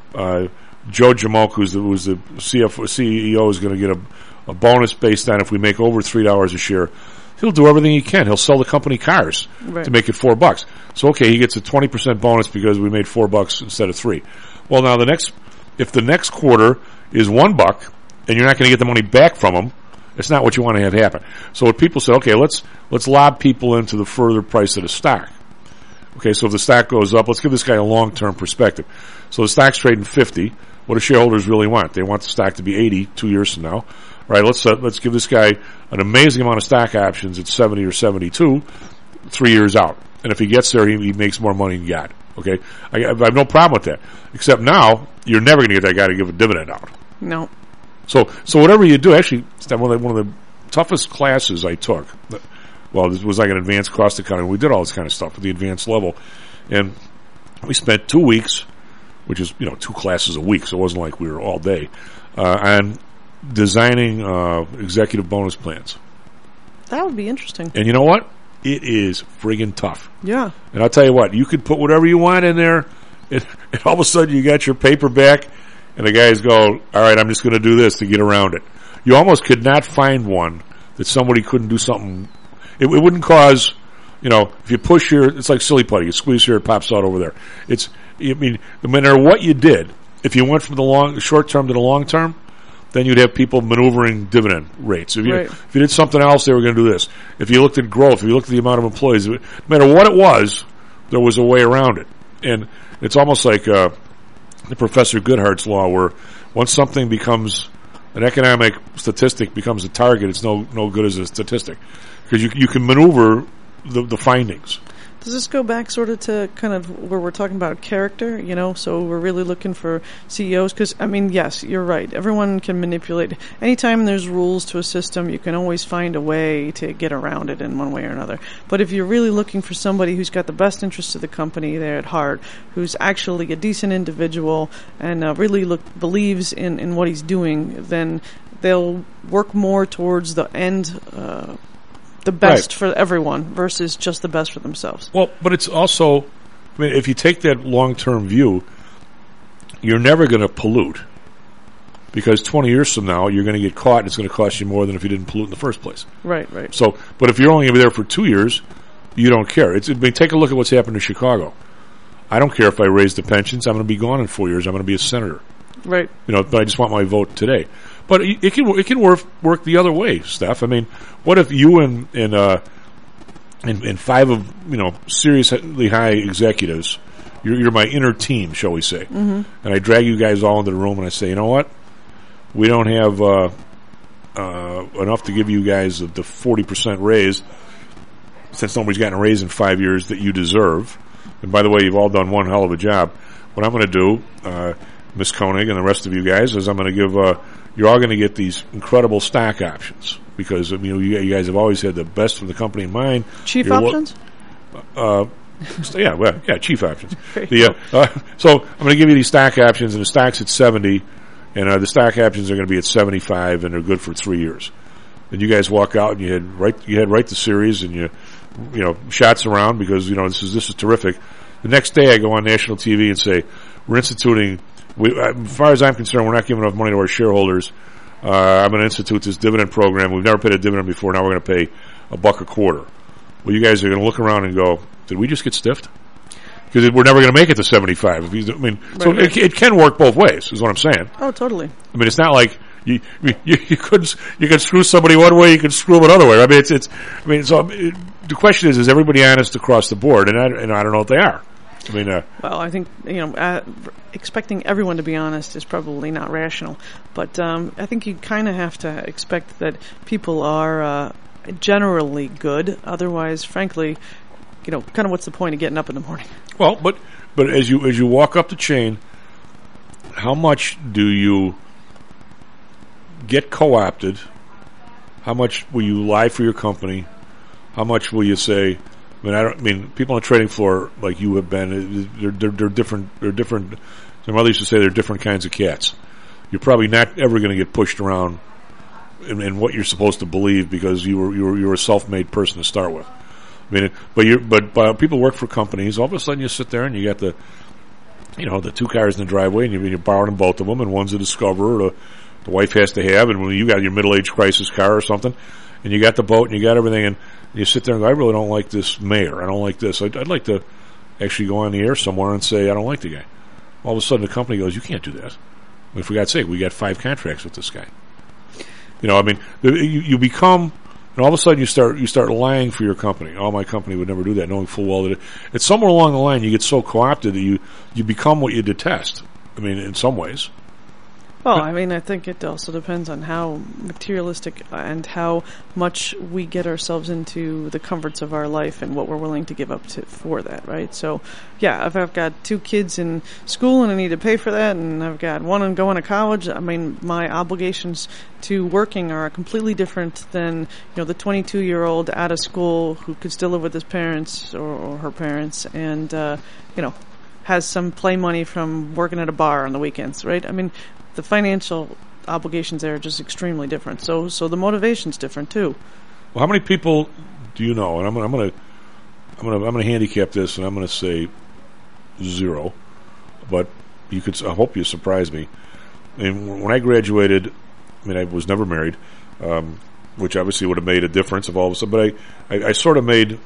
Joe Jamoke, who's the CEO, is going to get a bonus based on if we make over $3 a share. He'll do everything he can. He'll sell the company cars to make it $4. So okay, he gets a 20% bonus because we made $4 instead of $3. Well, now if the next quarter is $1 and you're not going to get the money back from him, it's not what you want to have happen. So what people said, okay, let's lob people into the further price of the stock. Okay, so if the stock goes up, let's give this guy a long-term perspective. So the stock's trading 50. What do shareholders really want? They want the stock to be 80 2 years from now. Right, let's give this guy an amazing amount of stock options at 70 or 72 3 years out. And if he gets there, he makes more money than God. Okay? I have no problem with that. Except now, you're never going to get that guy to give a dividend out. No. So whatever you do, actually, one of the toughest classes I took, well, this was like an advanced cost accounting. We did all this kind of stuff at the advanced level. And we spent 2 weeks, which is, 2 classes a week, so it wasn't like we were all day, on designing executive bonus plans. That would be interesting. And you know what? It is friggin' tough. Yeah. And I'll tell you what, you could put whatever you want in there, and all of a sudden you got your paper back, and the guys go, all right, I'm just going to do this to get around it. You almost could not find one that somebody couldn't do something. It wouldn't cause, if you push here, it's like silly putty. You squeeze here, it pops out over there. No matter what you did, if you went from the short term to the long term, then you'd have people maneuvering dividend rates. If you did something else, they were going to do this. If you looked at growth, if you looked at the amount of employees, no matter what it was, there was a way around it. And it's almost like the Professor Goodhart's law, where once something becomes an economic statistic becomes a target, it's no good as a statistic, because you can maneuver the findings. Does this go back sort of to kind of where we're talking about character, so we're really looking for CEOs? Because, yes, you're right. Everyone can manipulate. Anytime there's rules to a system, you can always find a way to get around it in one way or another. But if you're really looking for somebody who's got the best interest of the company there at heart, who's actually a decent individual and really believes in what he's doing, then they'll work more towards the end the best for everyone versus just the best for themselves. Well, but it's also, if you take that long-term view, you're never going to pollute, because 20 years from now, you're going to get caught and it's going to cost you more than if you didn't pollute in the first place. Right. So, but if you're only going to be there for 2 years, you don't care. Take a look at what's happened in Chicago. I don't care if I raise the pensions. I'm going to be gone in 4 years. I'm going to be a senator. Right. But I just want my vote today. But it can work the other way, Steph. What if you and 5 of seriously high executives, you're my inner team, shall we say, and I drag you guys all into the room and I say, you know what, we don't have enough to give you guys the 40% raise, since nobody's gotten a raise in 5 years that you deserve. And by the way, you've all done one hell of a job. What I'm going to do, Ms. Koenig and the rest of you guys, is I'm going to give you're all going to get these incredible stock options, because you guys have always had the best for the company in mind. Chief options? Chief options. So I'm going to give you these stock options, and the stock's at 70, and the stock options are going to be at 75, and they're good for 3 years. And you guys walk out and you had right the series, and you shots around because this is terrific. The next day I go on national TV and say, we're instituting. As far as I'm concerned, we're not giving enough money to our shareholders. I'm going to institute this dividend program. We've never paid a dividend before. Now we're going to pay $1 a quarter. Well, you guys are going to look around and go, did we just get stiffed? Because we're never going to make it to 75. It can work both ways, is what I'm saying. Oh, totally. It's not like you could screw somebody one way, you can screw them another way. The question is everybody honest across the board? And I don't know if they are. Well, I think expecting everyone to be honest is probably not rational, but I think you kind of have to expect that people are generally good. Otherwise, frankly, kind of what's the point of getting up in the morning? Well, but as you walk up the chain, how much do you get co-opted? How much will you lie for your company? How much will you say, I mean, people on the trading floor like you have been, they're different. They're different. My mother used to say they're different kinds of cats. You're probably not ever going to get pushed around in what you're supposed to believe because you were a self-made person to start with. I mean, but people work for companies. All of a sudden, you sit there and you got the 2 cars in the driveway, and you're borrowing both of them, and one's a Discoverer, the wife has to have, and when you got your middle-age crisis car or something, and you got the boat and you got everything, and you sit there and go, I really don't like this mayor. I don't like this. I'd like to actually go on the air somewhere and say I don't like the guy. All of a sudden, the company goes, you can't do that. I mean, for God's sake, we got 5 contracts with this guy. I mean, you become, and all of a sudden you start lying for your company. Oh, my company would never do that, knowing full well that it's somewhere along the line you get so co-opted that you become what you detest. I mean, in some ways. Well, I mean, I think it also depends on how materialistic and how much we get ourselves into the comforts of our life and what we're willing to give up for that, right? So, yeah, if I've got 2 kids in school and I need to pay for that, and I've got one going to college, I mean, my obligations to working are completely different than, the 22-year-old out of school who could still live with his parents or her parents and, has some play money from working at a bar on the weekends, right? I mean, the financial obligations there are just extremely different. So the motivation's different too. Well, how many people do you know? And I'm gonna handicap this, and I'm gonna say 0. But I hope you surprise me. I mean, when I graduated, I mean, I was never married, which obviously would have made a difference if all of a sudden. But I sort of made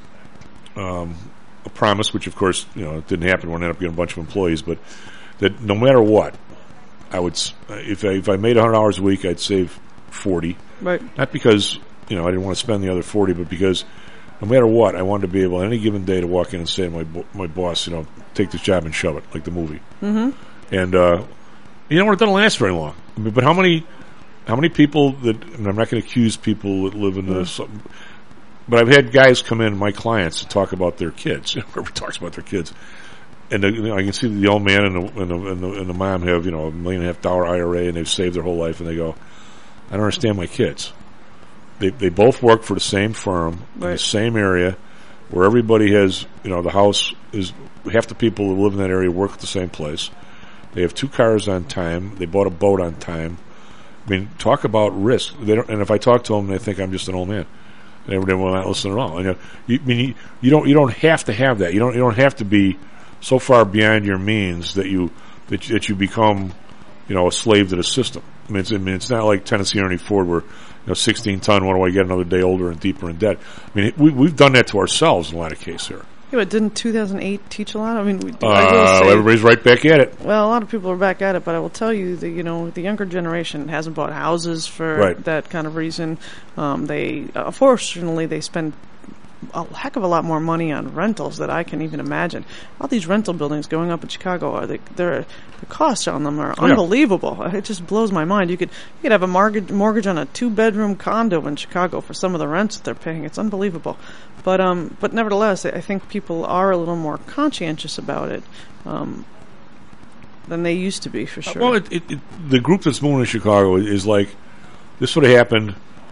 a promise, which of course it didn't happen when I ended up getting a bunch of employees, but that no matter what, I would, if I made $100 a week, I'd save 40. Right. Not because I didn't want to spend the other 40, but because no matter what, I wanted to be able on any given day to walk in and say to my boss, take this job and shove it, like the movie. Mm-hmm. And it doesn't last very long. I mean, but how many people that, and I'm not going to accuse people that live in this, but I've had guys come in, my clients, to talk about their kids. Everybody talks about their kids. And I can see the old man and the mom have $1.5 million IRA, and they've saved their whole life, and they go, I don't understand my kids. They both work for the same firm in the same area, where everybody has the house is half the people who live in that area work at the same place. They have 2 cars on time. They bought a boat on time. I mean, talk about risk. And if I talk to them, they think I'm just an old man. And they will not listen at all. And you don't have to have that. You don't have to be so far beyond your means that you become, a slave to the system. I mean, it's not like Tennessee Ernie Ford where, 16 ton. What do I get another day older and deeper in debt? I mean, we've done that to ourselves in a lot of cases here. Yeah, but didn't 2008 teach a lot? I mean, everybody's right back at it. Well, a lot of people are back at it, but I will tell you that the younger generation hasn't bought houses for that kind of reason. Unfortunately, they spend a heck of a lot more money on rentals that I can even imagine. All these rental buildings going up in Chicago, the costs on them are unbelievable. It just blows my mind. You could have a mortgage on a 2-bedroom condo in Chicago for some of the rents that they're paying. It's unbelievable. But nevertheless, I think people are a little more conscientious about it than they used to be, for sure. Well, the group that's moving to Chicago is like, this would have happened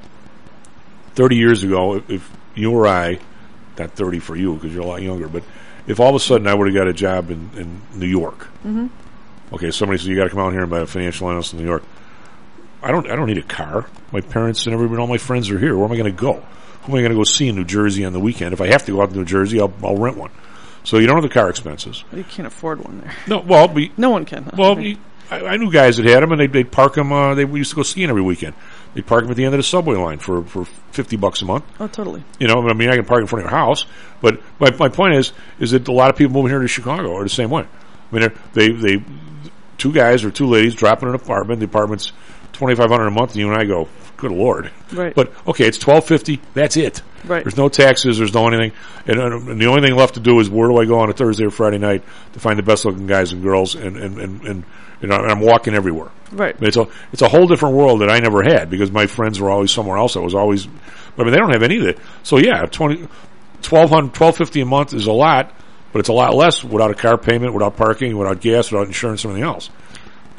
30 years ago if you or I, not 30 for you because you're a lot younger, but if all of a sudden I would have got a job in New York, okay, somebody says you got to come out here and buy a financial analyst in New York. I don't need a car. My parents and everybody, all my friends are here. Where am I going to go? Who am I going to go see in New Jersey on the weekend? If I have to go out to New Jersey, I'll rent one. So you don't have the car expenses. You can't afford one there. No, well, no one can. Well, I knew guys that had them, and they'd park them. We used to go skiing every weekend. They'd park them at the end of the subway line for $50 a month. Oh, totally. I mean, I can park in front of your house, but my point is that a lot of people moving here to Chicago are the same way. I mean, they 2 guys or 2 ladies drop in an apartment. The apartment's $2,500 a month, and you and I go, good Lord. Right. But okay, it's $1,250. That's it. Right. There's no taxes. There's no anything, and the only thing left to do is where do I go on a Thursday or Friday night to find the best looking guys and girls, and I'm walking everywhere. Right. It's a whole different world that I never had because my friends were always somewhere else. I was always, I mean, they don't have any of that. So yeah, $1,250 a month is a lot, but it's a lot less without a car payment, without parking, without gas, without insurance, or anything else.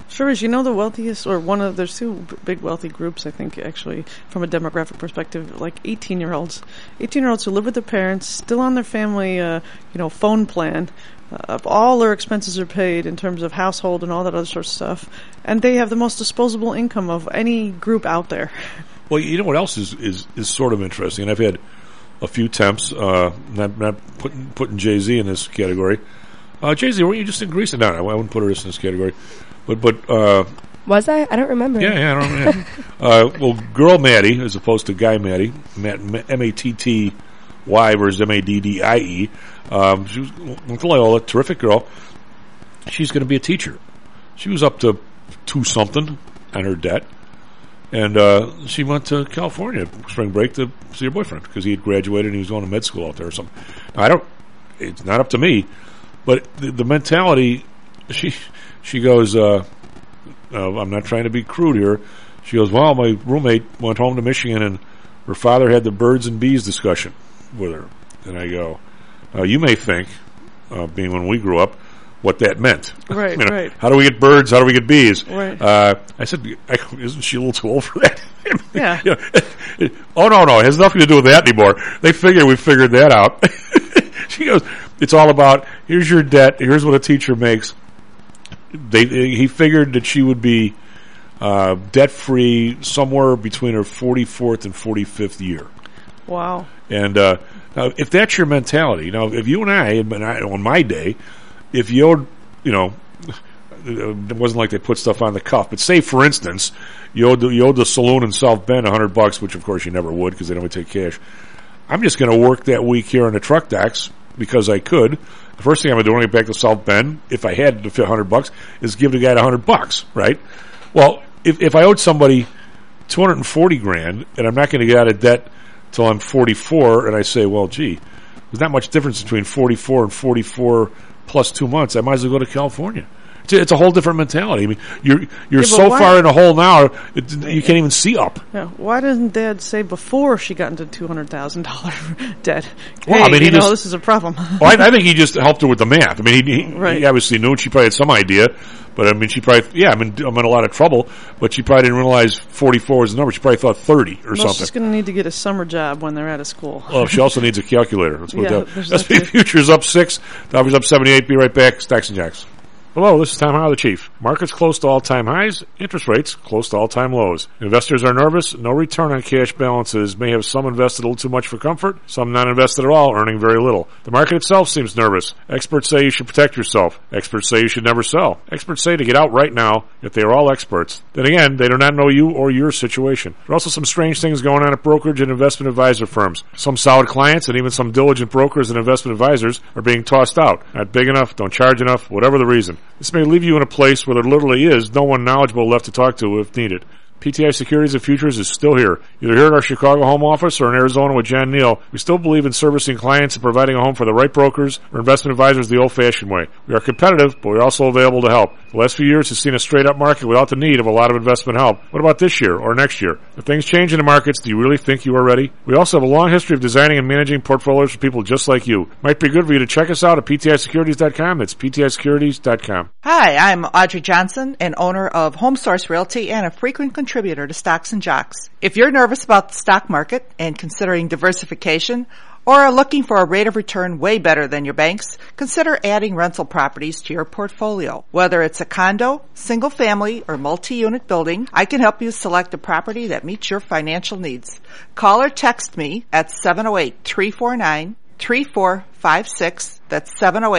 Sure is. You know, the wealthiest, or one of, there's two big wealthy groups, I think, actually, from a demographic perspective, like 18-year-olds. 18-year-olds who live with their parents, still on their family, phone plan. All their expenses are paid in terms of household and all that other sort of stuff. And they have the most disposable income of any group out there. Well, you know what else is sort of interesting, and I've had a few temps, not putting Jay-Z in this category. Jay-Z, weren't you just in Greece? No, I wouldn't put her in this category. But was I? I don't remember. Yeah, I don't remember. Well, girl Maddie, as opposed to guy Maddie, Matty versus Maddie. She went to Loyola, terrific girl. She's going to be a teacher. She was up to 2-something on her debt. And she went to California spring break to see her boyfriend because he had graduated and he was going to med school out there or something. Now, it's not up to me, but the mentality, she goes, I'm not trying to be crude here. She goes, well, my roommate went home to Michigan and her father had the birds and bees discussion with her. And I go, you may think, being when we grew up, what that meant. Right, right. How do we get birds? How do we get bees? Right. I said, isn't she a little too old for that? Yeah. Oh, no. It has nothing to do with that anymore. We figured that out. She goes, it's all about, here's your debt, here's what a teacher makes. He figured that she would be debt-free somewhere between her 44th and 45th year. Wow. And now, if that's your mentality, now, if you and I, on my day, if you owed, it wasn't like they put stuff on the cuff, but say, for instance, you owed the saloon in South Bend $100, which of course you never would because they don't take cash. I'm just going to work that week here on the truck docks because I could. The first thing I'm going to do when I get back to South Bend, if I had to fit $100, is give the guy $100, right? Well, if I owed somebody $240,000 and I'm not going to get out of debt till I'm 44, and I say, well, gee, there's not much difference between 44 and 44 plus 2 months. I might as well go to California. It's a whole different mentality. I mean, you're so far in a hole now, you can't even see up. Yeah. Why didn't Dad say before she got into $200,000 debt? Well, hey, I mean, this is a problem. Well, I think he just helped her with the math. I mean, he obviously knew, and she probably had some idea. But I mean, she probably, I'm in a lot of trouble. But she probably didn't realize 44 was the number. She probably thought 30 or something. She's going to need to get a summer job when they're out of school. Well, she also needs a calculator. Let's put it down. S&P futures up 6. Dollars up 78. Be right back. Stacks and Jacks. Hello, this is Tom Howell, the Chief. Markets close to all-time highs, interest rates close to all-time lows. Investors are nervous. No return on cash balances may have some invested a little too much for comfort, some not invested at all, earning very little. The market itself seems nervous. Experts say you should protect yourself. Experts say you should never sell. Experts say to get out right now, yet they are all experts. Then again, they do not know you or your situation. There are also some strange things going on at brokerage and investment advisor firms. Some solid clients and even some diligent brokers and investment advisors are being tossed out. Not big enough, don't charge enough, whatever the reason. This may leave you in a place where there literally is no one knowledgeable left to talk to if needed. PTI Securities and Futures is still here. Either here at our Chicago home office or in Arizona with John Neal, we still believe in servicing clients and providing a home for the right brokers or investment advisors the old-fashioned way. We are competitive, but we're also available to help. The last few years has seen a straight-up market without the need of a lot of investment help. What about this year or next year? If things change in the markets, do you really think you are ready? We also have a long history of designing and managing portfolios for people just like you. Might be good for you to check us out at PTISecurities.com. That's PTISecurities.com. Hi, I'm Audrey Johnson, an owner of HomeSource Realty and a frequent contributor to Stocks and Jocks. If you're nervous about the stock market and considering diversification, or are looking for a rate of return way better than your banks, consider adding rental properties to your portfolio. Whether it's a condo, single family, or multi-unit building, I can help you select a property that meets your financial needs. Call or text me at 708-349-3456. That's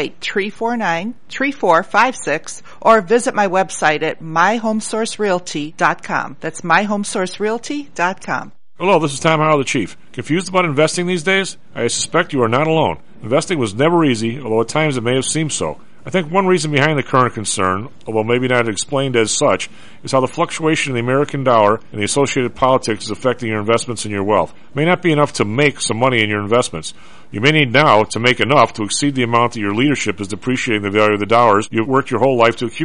708-349-3456. Or visit my website at myhomesourcerealty.com. That's myhomesourcerealty.com. Hello, this is Tom Howell, the Chief. Confused about investing these days? I suspect you are not alone. Investing was never easy, although at times it may have seemed so. I think one reason behind the current concern, although maybe not explained as such, is how the fluctuation in the American dollar and the associated politics is affecting your investments and your wealth. It may not be enough to make some money in your investments. You may need now to make enough to exceed the amount that your leadership is depreciating the value of the dollars you've worked your whole life to accumulate.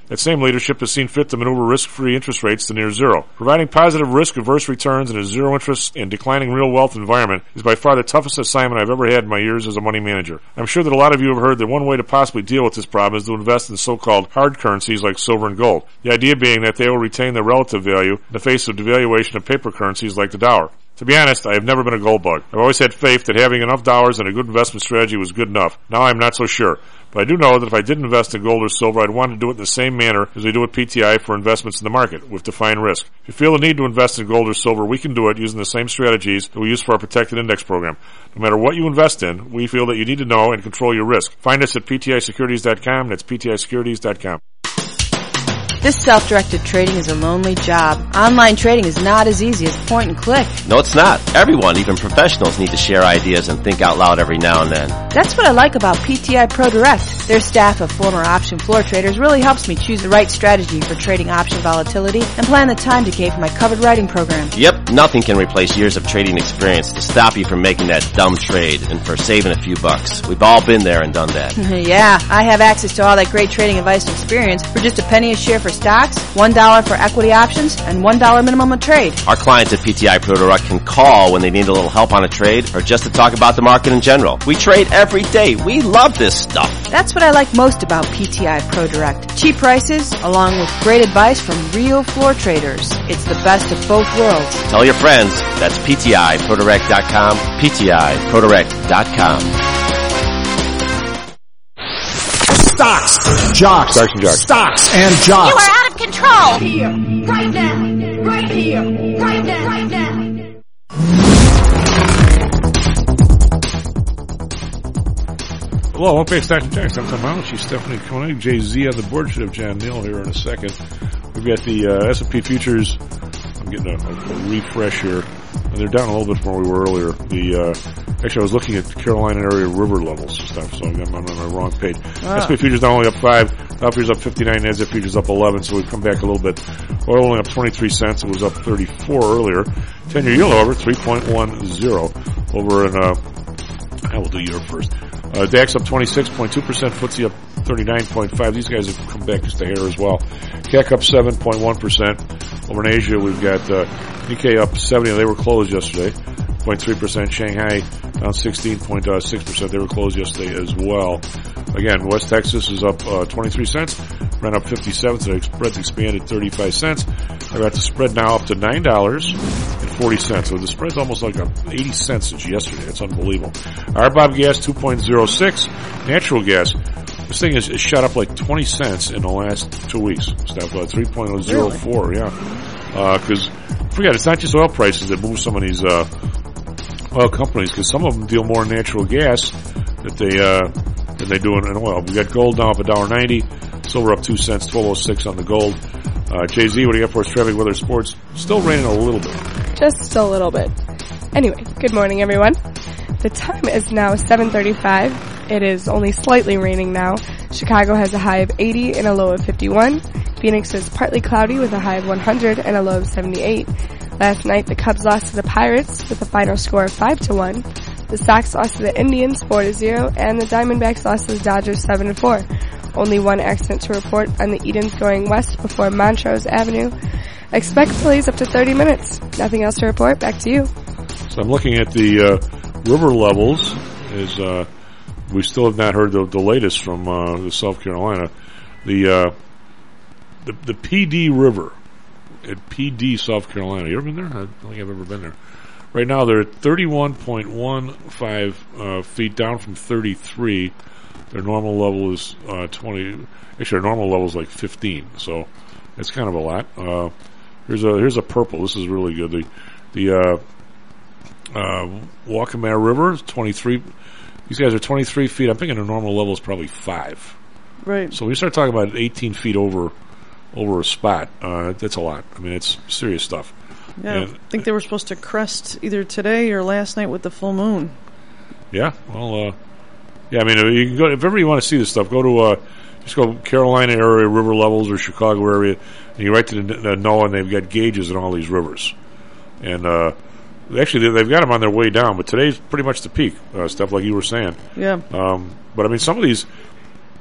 That same leadership has seen fit to maneuver risk-free interest rates to near zero. Providing positive risk-averse returns in a zero-interest and declining real wealth environment is by far the toughest assignment I've ever had in my years as a money manager. I'm sure that a lot of you have heard that one way to possibly deal with this problem is to invest in so-called hard currencies like silver and gold. The idea being that they will retain their relative value in the face of devaluation of paper currencies like the dollar. To be honest, I have never been a gold bug. I've always had faith that having enough dollars and a good investment strategy was good enough. Now I'm not so sure. But I do know that if I did invest in gold or silver, I'd want to do it in the same manner as we do at PTI for investments in the market, with defined risk. If you feel the need to invest in gold or silver, we can do it using the same strategies that we use for our protected index program. No matter what you invest in, we feel that you need to know and control your risk. Find us at PTIsecurities.com. That's PTIsecurities.com. This self-directed trading is a lonely job. Online trading is not as easy as point and click. No, it's not. Everyone, even professionals, need to share ideas and think out loud every now and then. That's what I like about PTI Pro Direct. Their staff of former option floor traders really helps me choose the right strategy for trading option volatility and plan the time decay for my covered writing program. Yep, nothing can replace years of trading experience to stop you from making that dumb trade and for saving a few bucks. We've all been there and done that. Yeah, I have access to all that great trading advice and experience for just a penny a share for stocks, $1 for equity options, and $1 minimum a trade. Our clients at PTI Pro Direct can call when they need a little help on a trade or just to talk about the market in general. We trade every day. We love this stuff. That's what I like most about PTI Pro Direct. Cheap prices, along with great advice from real floor traders. It's the best of both worlds. Tell your friends. That's PTIProDirect.com, PTIProDirect.com. Stocks, jocks, Stocks and jocks. Stocks and jocks. You are out of control. Here, right now, right here, right now, right now. Hello, welcome back to Stocks and Jocks. I'm Tom Allen. She's Stephanie Koenig. Jay-Z on the board. Should have John Neal here in a second. We've got the S&P futures. I'm getting a refresh here. And they're down a little bit from where we were earlier. Actually, I was looking at Carolina area river levels and stuff, so I'm on the wrong page. S&P futures down only up 5. Dow futures up 59. NASDAQ futures up 11, so we've come back a little bit. Oil only up 23 cents. It was up 34 earlier. 10-year yield, however, 3.10 over in, I will do Europe first. DAX up 26.2%, FTSE up 39.5%. These guys have come back just a hair as well. CAC up 7.1%. Over in Asia, we've got Nikkei up 70. They were closed yesterday. 0.3%. Shanghai down 16.6%. They were closed yesterday as well. Again, West Texas is up 23 cents. Brent up 57 today. Spread's expanded 35 cents. I got the spread now up to $9.40. So the spread's almost like 80 cents since yesterday. It's unbelievable. RBOB gas 2.06. Natural gas. This thing is shot up like 20 cents in the last 2 weeks. Stuff 3.04. Really? Yeah. Because forget, it's not just oil prices that move some of these oil companies, because some of them deal more in natural gas than they do in oil. We got gold now up $1.90, silver up 2 cents, 12.06 on the gold. Jay-Z, what do you got for us? Traffic, weather, sports? Still raining a little bit. Just a little bit. Anyway, good morning, everyone. The time is now 7:35. It is only slightly raining now. Chicago has a high of 80 and a low of 51. Phoenix is partly cloudy with a high of 100 and a low of 78. Last night, the Cubs lost to the Pirates with a final score of 5-1. The Sox lost to the Indians 4-0, and the Diamondbacks lost to the Dodgers 7-4. Only one accident to report on the Edens going west before Montrose Avenue. Expect delays up to 30 minutes. Nothing else to report. Back to you. So I'm looking at the river levels. We still have not heard the latest from the South Carolina. The PD River at PD, South Carolina. You ever been there? I don't think I've ever been there. Right now they're at 31.15 feet, down from 33. Their normal level is 20. Actually, their normal level is like 15. So it's kind of a lot. Here's a purple. This is really good. The Waccamaw River is 23. These guys are 23 feet. I'm thinking the normal level is probably 5. Right. So when you start talking about 18 feet over a spot, that's a lot. I mean, it's serious stuff. Yeah, I think they were supposed to crest either today or last night with the full moon. Yeah, well, I mean, you can go, if ever you want to see this stuff, go to just go Carolina area river levels or Chicago area, and you write to the NOAA, and they've got gauges in all these rivers. And actually, they've got them on their way down, but today's pretty much the peak, stuff like you were saying. Yeah. But I mean, some of these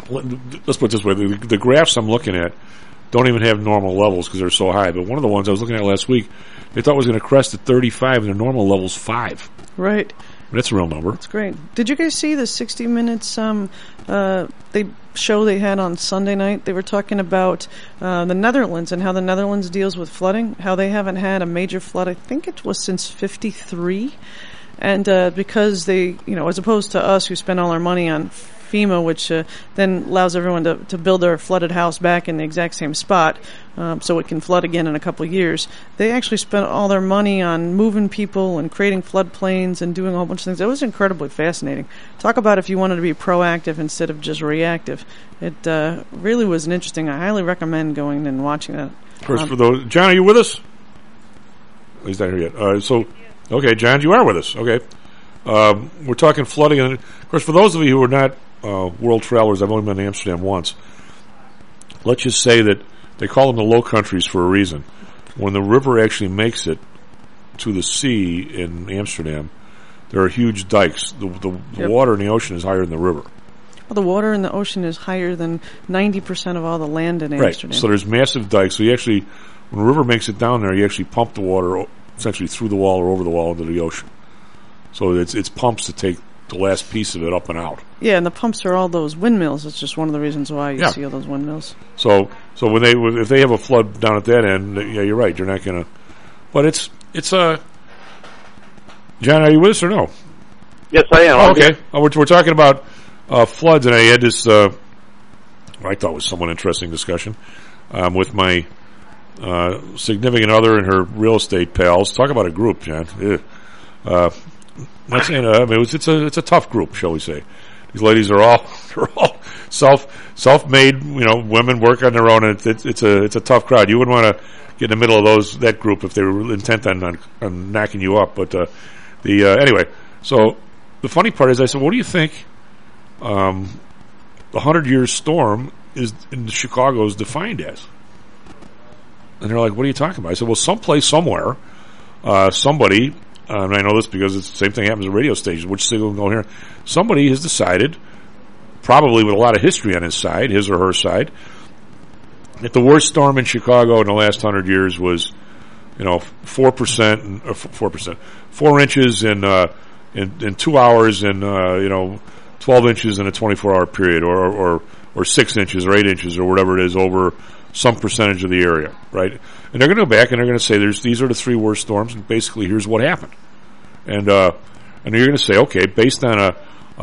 let's put it this way: the graphs I'm looking at don't even have normal levels because they're so high. But one of the ones I was looking at last week, they thought was going to crest at 35, and the normal level's 5. Right. That's a real number. That's great. Did you guys see the 60 Minutes show they had on Sunday night? They were talking about the Netherlands and how the Netherlands deals with flooding, how they haven't had a major flood, I think it was since 53. And because they, as opposed to us who spend all our money on FEMA, which then allows everyone to build their flooded house back in the exact same spot so it can flood again in a couple of years. They actually spent all their money on moving people and creating floodplains and doing a whole bunch of things. It was incredibly fascinating. Talk about if you wanted to be proactive instead of just reactive. It really was an interesting. I highly recommend going and watching that. Of course, for those, John, are you with us? He's not here yet. Okay, John, you are with us. Okay. We're talking flooding. And, of course, for those of you who are not world travelers, I've only been to Amsterdam once. Let's just say that they call them the Low Countries for a reason. When the river actually makes it to the sea in Amsterdam, there are huge dikes. The water in the ocean is higher than the river. Well, the water in the ocean is higher than 90% of all the land in Amsterdam. Right. So there's massive dikes. So you actually, when the river makes it down there, you actually pump the water essentially through the wall or over the wall into the ocean. So it's pumps to take the last piece of it up and out. Yeah, and the pumps are all those windmills. It's just one of the reasons why you see all those windmills. So when if they have a flood down at that end, yeah, you're right. You're not going to. But it's John, are you with us or no? Yes, I am. Oh, okay, we're talking about floods, and I had this I thought was somewhat interesting discussion with my significant other and her real estate pals. Talk about a group, John. Not saying it's a tough group, shall we say? These ladies are all self-made, women work on their own, and it's a tough crowd. You wouldn't want to get in the middle of that group if they were intent on knocking you up. But anyway, so the funny part is, I said, what do you think? The 100-year storm is in Chicago is defined as, and they're like, what are you talking about? I said, well, someplace, somewhere, somebody. And I know this because it's the same thing happens at radio stations. Which signal can go here? Somebody has decided, probably with a lot of history on his side, his or her side, that the worst storm in Chicago in the last 100 years was, 4%, 4 inches in 2 hours, and 12 inches in a 24-hour period, or 6 inches or 8 inches or whatever it is over some percentage of the area, right? And they're going to go back and they're going to say these are the 3 worst storms, and basically here's what happened. And you're going to say, okay, based on a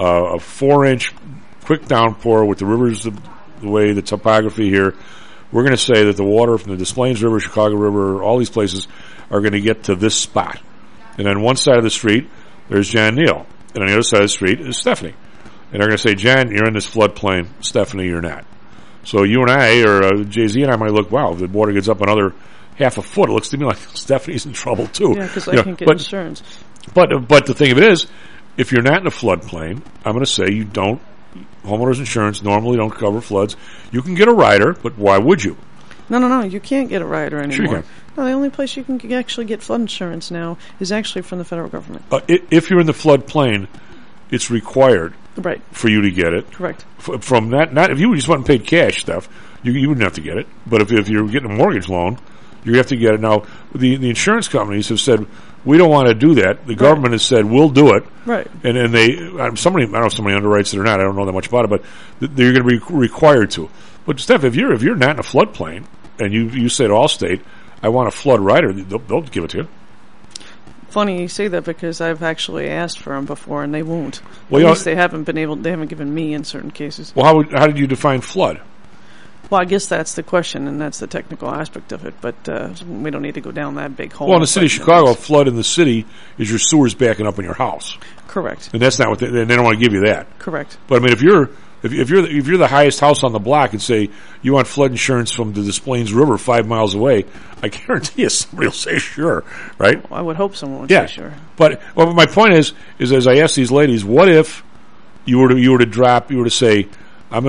4-inch quick downpour with the rivers the way the topography here, we're going to say that the water from the Des Plaines River, Chicago River, all these places are going to get to this spot. And on one side of the street, there's John Neal, and on the other side of the street is Stephanie. And they're going to say, John, you're in this floodplain. Stephanie, you're not. So you and I, or Jay-Z and I might look, wow, if the water gets up another half a foot, it looks to me like Stephanie's in trouble too. Yeah, because I can't get insurance. But the thing of it is, if you're not in a floodplain, I'm going to say homeowners insurance normally don't cover floods. You can get a rider, but why would you? No, you can't get a rider anymore. Sure you can. No, the only place you can actually get flood insurance now is actually from the federal government. If you're in the floodplain, it's required for you to get it. Correct. From not if you just went and paid cash stuff, you wouldn't have to get it. But if you're getting a mortgage loan, you have to get it. Now, the insurance companies have said, we don't want to do that. The government has said, we'll do it. Right. And somebody, I don't know if somebody underwrites it or not, I don't know that much about it, but they're going to be required to. But Steph, if you're not in a floodplain, and you say to Allstate, I want a flood rider, they'll give it to you. Funny you say that because I've actually asked for them before, and they won't. Well, at least they haven't given me in certain cases. Well, how did you define flood? Well, I guess that's the question, and that's the technical aspect of it, but we don't need to go down that big hole. Well, in the city of Chicago, a flood in the city is your sewers backing up in your house. Correct. And that's not what they don't want to give you that. Correct. But I mean, if you're the highest house on the block and say you want flood insurance from the Des Plaines River 5 miles away, I guarantee you somebody will say sure, right? Well, I would hope someone would say sure. But my point is as I ask these ladies, what if you were to say, I'm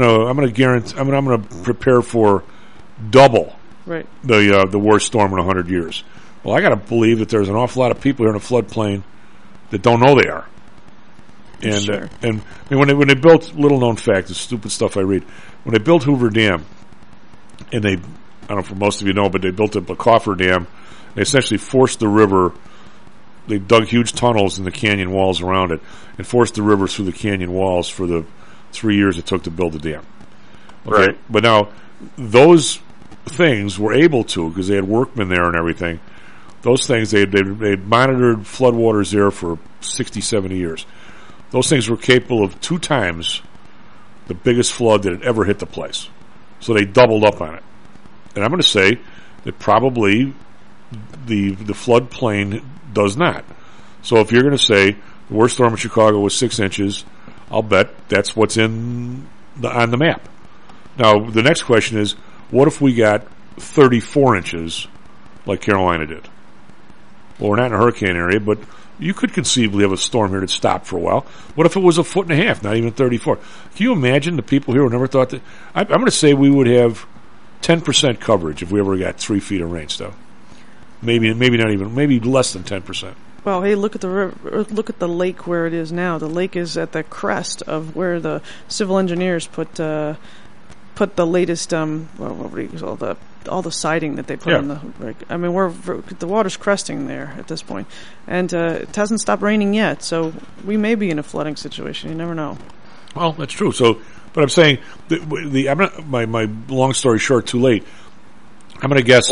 gonna prepare for double the worst storm in 100 years. Well, I got to believe that there's an awful lot of people here in a floodplain that don't know they are. And Sure. and I mean, when they built, little known fact, the stupid stuff I read, when they built Hoover Dam, and I don't know if most of you know, but they built a coffer dam. They essentially forced the river. They dug huge tunnels in the canyon walls around it and forced the river through the canyon walls for the 3 years it took to build the dam. Okay? Right. But now, those things were able to, because they had workmen there and everything, those things, they'd monitored floodwaters there for 60, 70 years. Those things were capable of 2 times the biggest flood that had ever hit the place. So they doubled up on it. And I'm going to say that probably the floodplain does not. So if you're going to say the worst storm in Chicago was 6 inches, I'll bet that's what's on the map. Now, the next question is, what if we got 34 inches like Carolina did? Well, we're not in a hurricane area, but you could conceivably have a storm here that stopped for a while. What if it was 1.5 feet, not even 34? Can you imagine the people here who never thought that? I'm going to say we would have 10% coverage if we ever got 3 feet of rain stuff. Maybe not even, maybe less than 10%. Well, hey, look at the river, look at the lake where it is now. The lake is at the crest of where the civil engineers put the latest what do you call all the siding that they put on the. I mean, the water's cresting there at this point, and it hasn't stopped raining yet. So we may be in a flooding situation. You never know. Well, that's true. So, but I'm saying I'm not, my long story short, too late. I'm going to guess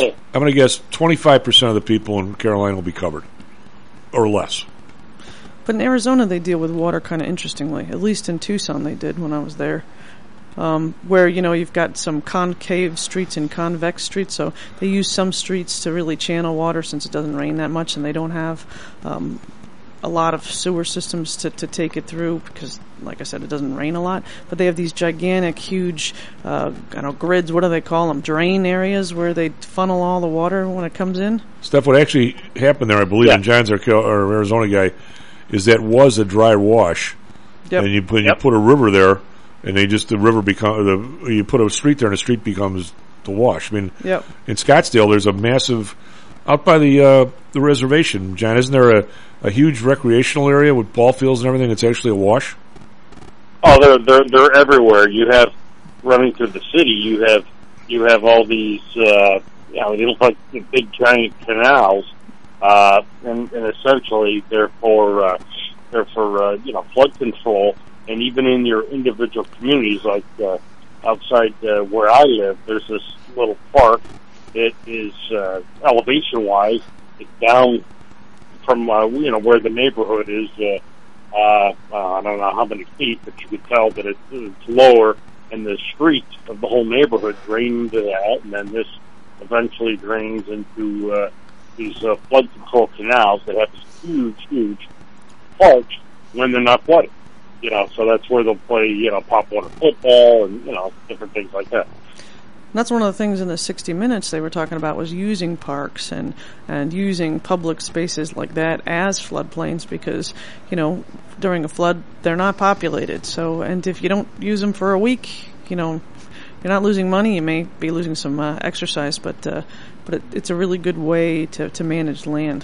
25% of the people in Carolina will be covered, or less. But in Arizona, they deal with water kind of interestingly. At least in Tucson, they did when I was there. Where, you've got some concave streets and convex streets, so they use some streets to really channel water since it doesn't rain that much, and they don't have a lot of sewer systems to take it through because, like I said, it doesn't rain a lot. But they have these gigantic, huge, grids, what do they call them, drain areas where they funnel all the water when it comes in. Steph, what actually happened there, I believe, in John's, our Arizona guy, is that was a dry wash. Yep. And you put a river there, and you put a street there, and the street becomes the wash. I mean, yep. In Scottsdale, there's a massive, out by the reservation, John, isn't there a huge recreational area with ball fields and everything that's actually a wash? Oh, they're everywhere. You have, running through the city, you have all these, they look like big giant canals, and essentially they're for flood control. And even in your individual communities, like outside where I live, there's this little park. It is elevation-wise, it's down from where the neighborhood is. I don't know how many feet, but you could tell that it's lower, and the street of the whole neighborhood drains into that, and then this eventually drains into these flood control canals that have this huge parks when they're not flooded. So that's where they'll play, pop water football and, different things like that. And that's one of the things in the 60 Minutes they were talking about was using parks and using public spaces like that as floodplains because, during a flood, they're not populated. So, and if you don't use them for a week, you're not losing money. You may be losing some exercise, but it's a really good way to manage land.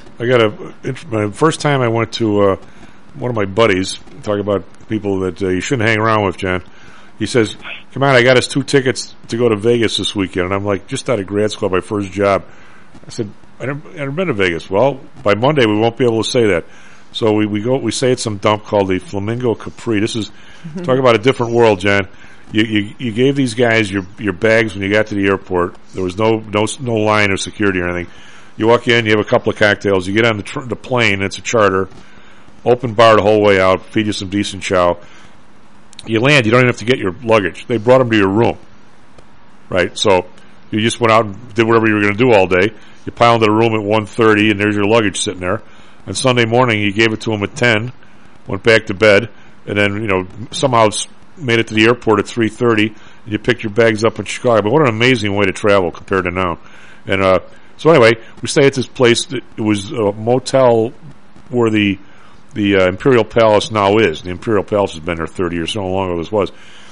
My first time I went to one of my buddies, talking about people that you shouldn't hang around with, John. He says, come on, I got us 2 tickets to go to Vegas this weekend. And I'm like, just out of grad school, my first job. I said, I've never been to Vegas. Well, by Monday we won't be able to say that. So we say it's some dump called the Flamingo Capri. This is, talk about a different world, John. You gave these guys your bags when you got to the airport. There was no line or security or anything. You walk in, you have a couple of cocktails, you get on the plane, it's a charter. Open bar the whole way out, feed you some decent chow. You land, you don't even have to get your luggage. They brought them to your room. Right? So you just went out and did whatever you were going to do all day. You piled into the room at 1:30 and there's your luggage sitting there. And Sunday morning you gave it to them at 10, went back to bed, and then, somehow made it to the airport at 3:30 and you picked your bags up in Chicago. But what an amazing way to travel compared to now. And so anyway, we stay at this place. It was a motel where the Imperial Palace now is. The Imperial Palace has been there 30 years, so long ago this was.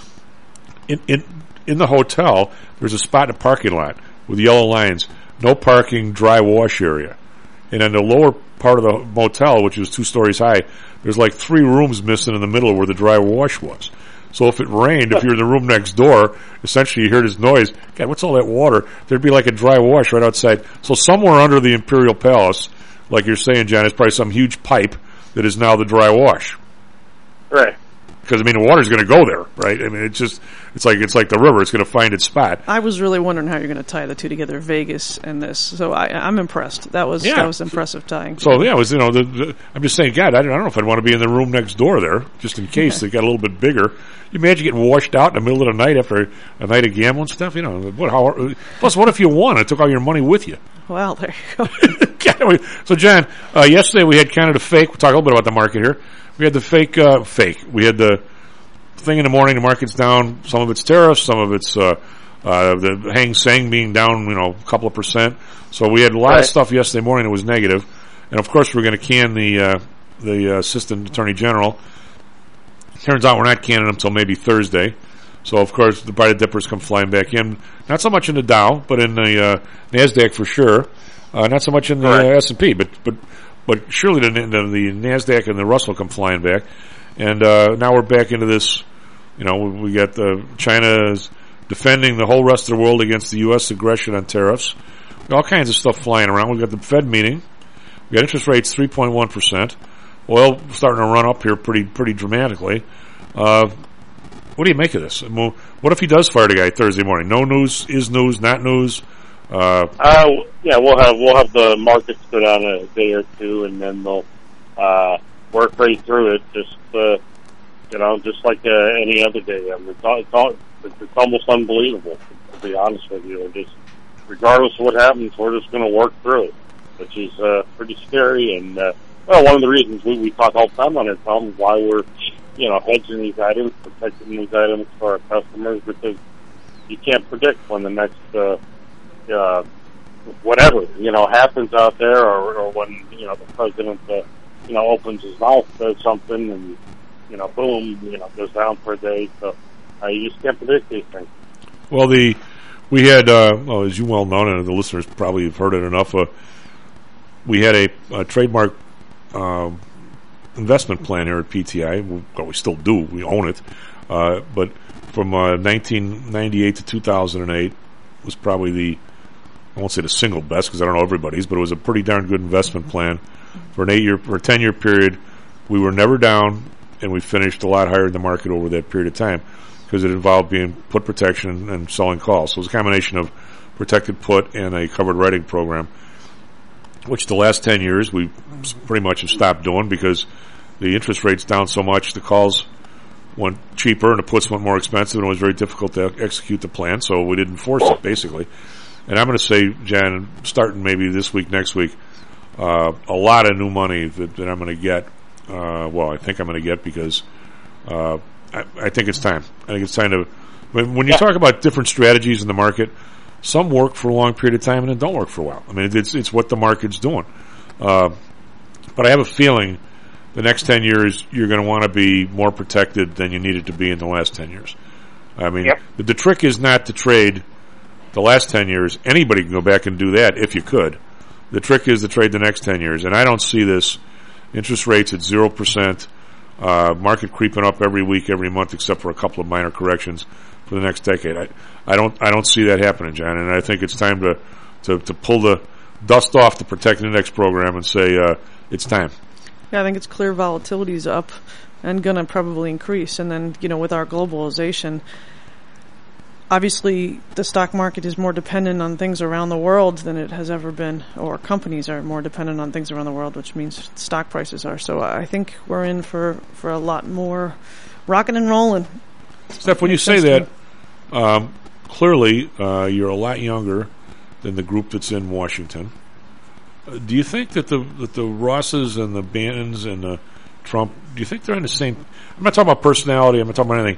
In the hotel, there's a spot in the parking lot with yellow lines, no parking, dry wash area. And in the lower part of the motel, which is 2 stories high, there's like 3 rooms missing in the middle where the dry wash was. So if it rained, if you're in the room next door, essentially you hear this noise. God, what's all that water? There'd be like a dry wash right outside. So somewhere under the Imperial Palace, like you're saying, John, is probably some huge pipe that is now the dry wash. Right. Because, I mean, the water's going to go there, right? I mean, it's like the river. It's going to find its spot. I was really wondering how you're going to tie the two together, Vegas and this. So I'm impressed. That was impressive tying. So yeah, it was, I'm just saying, God, I don't know if I'd want to be in the room next door there, just in case they got a little bit bigger. You imagine getting washed out in the middle of the night after a night of gambling stuff? Plus, what if you won and took all your money with you? Well, there you go. So, John, yesterday we had kind of the fake. We'll talk a little bit about the market here. We had the fake. We had the thing in the morning. The market's down. Some of it's tariffs. Some of it's the Hang Seng being down. A couple of percent. So we had a lot of stuff yesterday morning that was negative. And of course, we're going to can the assistant attorney general. Turns out we're not canning them until maybe Thursday. So of course, the Biden dippers come flying back in. Not so much in the Dow, but in the Nasdaq for sure. Not so much in the S&P, but surely the Nasdaq and the Russell come flying back. And now we're back into this. We got China's defending the whole rest of the world against the U.S. aggression on tariffs. All kinds of stuff flying around. We've got the Fed meeting. We got interest rates 3.1%. Oil starting to run up here pretty dramatically. What do you make of this? What if he does fire the guy Thursday morning? No news, is news, not news. We'll have the markets go down a day or two, and then they'll work right through it. Just like any other day. I mean, it's almost unbelievable, to be honest with you. Regardless of what happens, we're just going to work through it, which is pretty scary. And one of the reasons we talk all the time on it, Tom, is why we're hedging these items, protecting these items for our customers, because you can't predict when the next whatever happens out there, or when the president opens his mouth, says something, and boom, goes down for a day. So you just can't predict these things. Well, we had as you well know, and the listeners probably have heard it enough. We had a trademark investment plan here at PTI. Well, we still do. We own it, but from 1998 to 2008 was probably I won't say the single best because I don't know everybody's, but it was a pretty darn good investment plan for a 10-year period. We were never down, and we finished a lot higher in the market over that period of time because it involved being put protection and selling calls. So it was a combination of protected put and a covered writing program, which the last 10 years we pretty much have stopped doing because the interest rate's down so much, the calls went cheaper and the puts went more expensive, and it was very difficult to execute the plan, so we didn't force it, basically. And I'm going to say, Jan, starting maybe this week, next week, a lot of new money that I'm going to get. I think I'm going to get because I think it's time. I think it's time to. When you talk about different strategies in the market, some work for a long period of time and then don't work for a while. I mean, it's what the market's doing. But I have a feeling the next 10 years you're going to want to be more protected than you needed to be in the last 10 years. I mean, the trick is not to trade the last 10 years. Anybody can go back and do that if you could. The trick is to trade the next 10 years. And I don't see this interest rates at 0%, market creeping up every week, every month, except for a couple of minor corrections for the next decade. I don't see that happening, John. And I think it's time to pull the dust off the Protect the Index program and say it's time. Yeah, I think it's clear volatility's up and going to probably increase. And then, with our globalization, obviously the stock market is more dependent on things around the world than it has ever been, or companies are more dependent on things around the world, which means stock prices are. So I think we're in for a lot more rocking and rolling. Steph, when you say that, clearly you're a lot younger than the group that's in Washington. Do you think that the Rosses and the Bannons and the Trump, do you think they're in the same? I'm not talking about personality. I'm not talking about anything.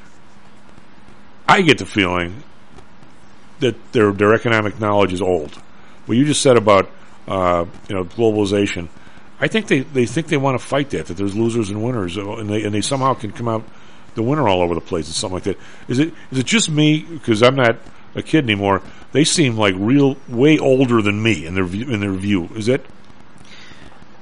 I get the feeling that their economic knowledge is old. What you just said about globalization, I think they think they want to fight that there's losers and winners, and they somehow can come out the winner all over the place and something like that. Is it just me because I'm not a kid anymore? They seem like way older than me in their view. Is it?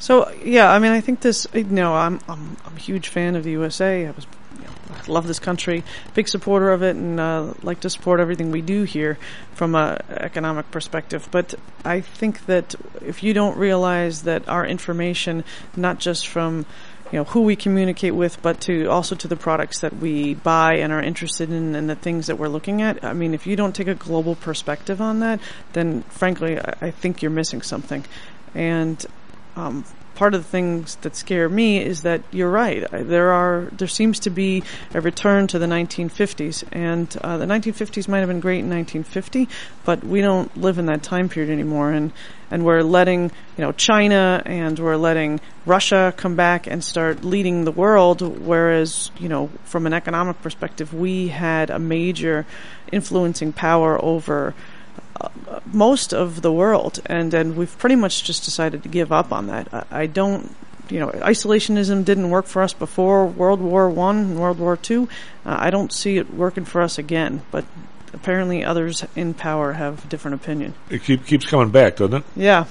So yeah, I mean, I think this. I'm a huge fan of the USA. I love this country, big supporter of it, and like to support everything we do here from a economic perspective. But I think that if you don't realize that our information, not just from who we communicate with, but also to the products that we buy and are interested in and the things that we're looking at. I mean, if you don't take a global perspective on that, then frankly, I think you're missing something. And part of the things that scare me is that you're right. There seems to be a return to the 1950s, and the 1950s might have been great in 1950, but we don't live in that time period anymore, and we're letting China and we're letting Russia come back and start leading the world, whereas from an economic perspective, we had a major influencing power over most of the world, and we've pretty much just decided to give up on that. I don't, isolationism didn't work for us before World War I and World War II. I don't see it working for us again, but apparently others in power have a different opinion. It keeps coming back, doesn't it? Yeah.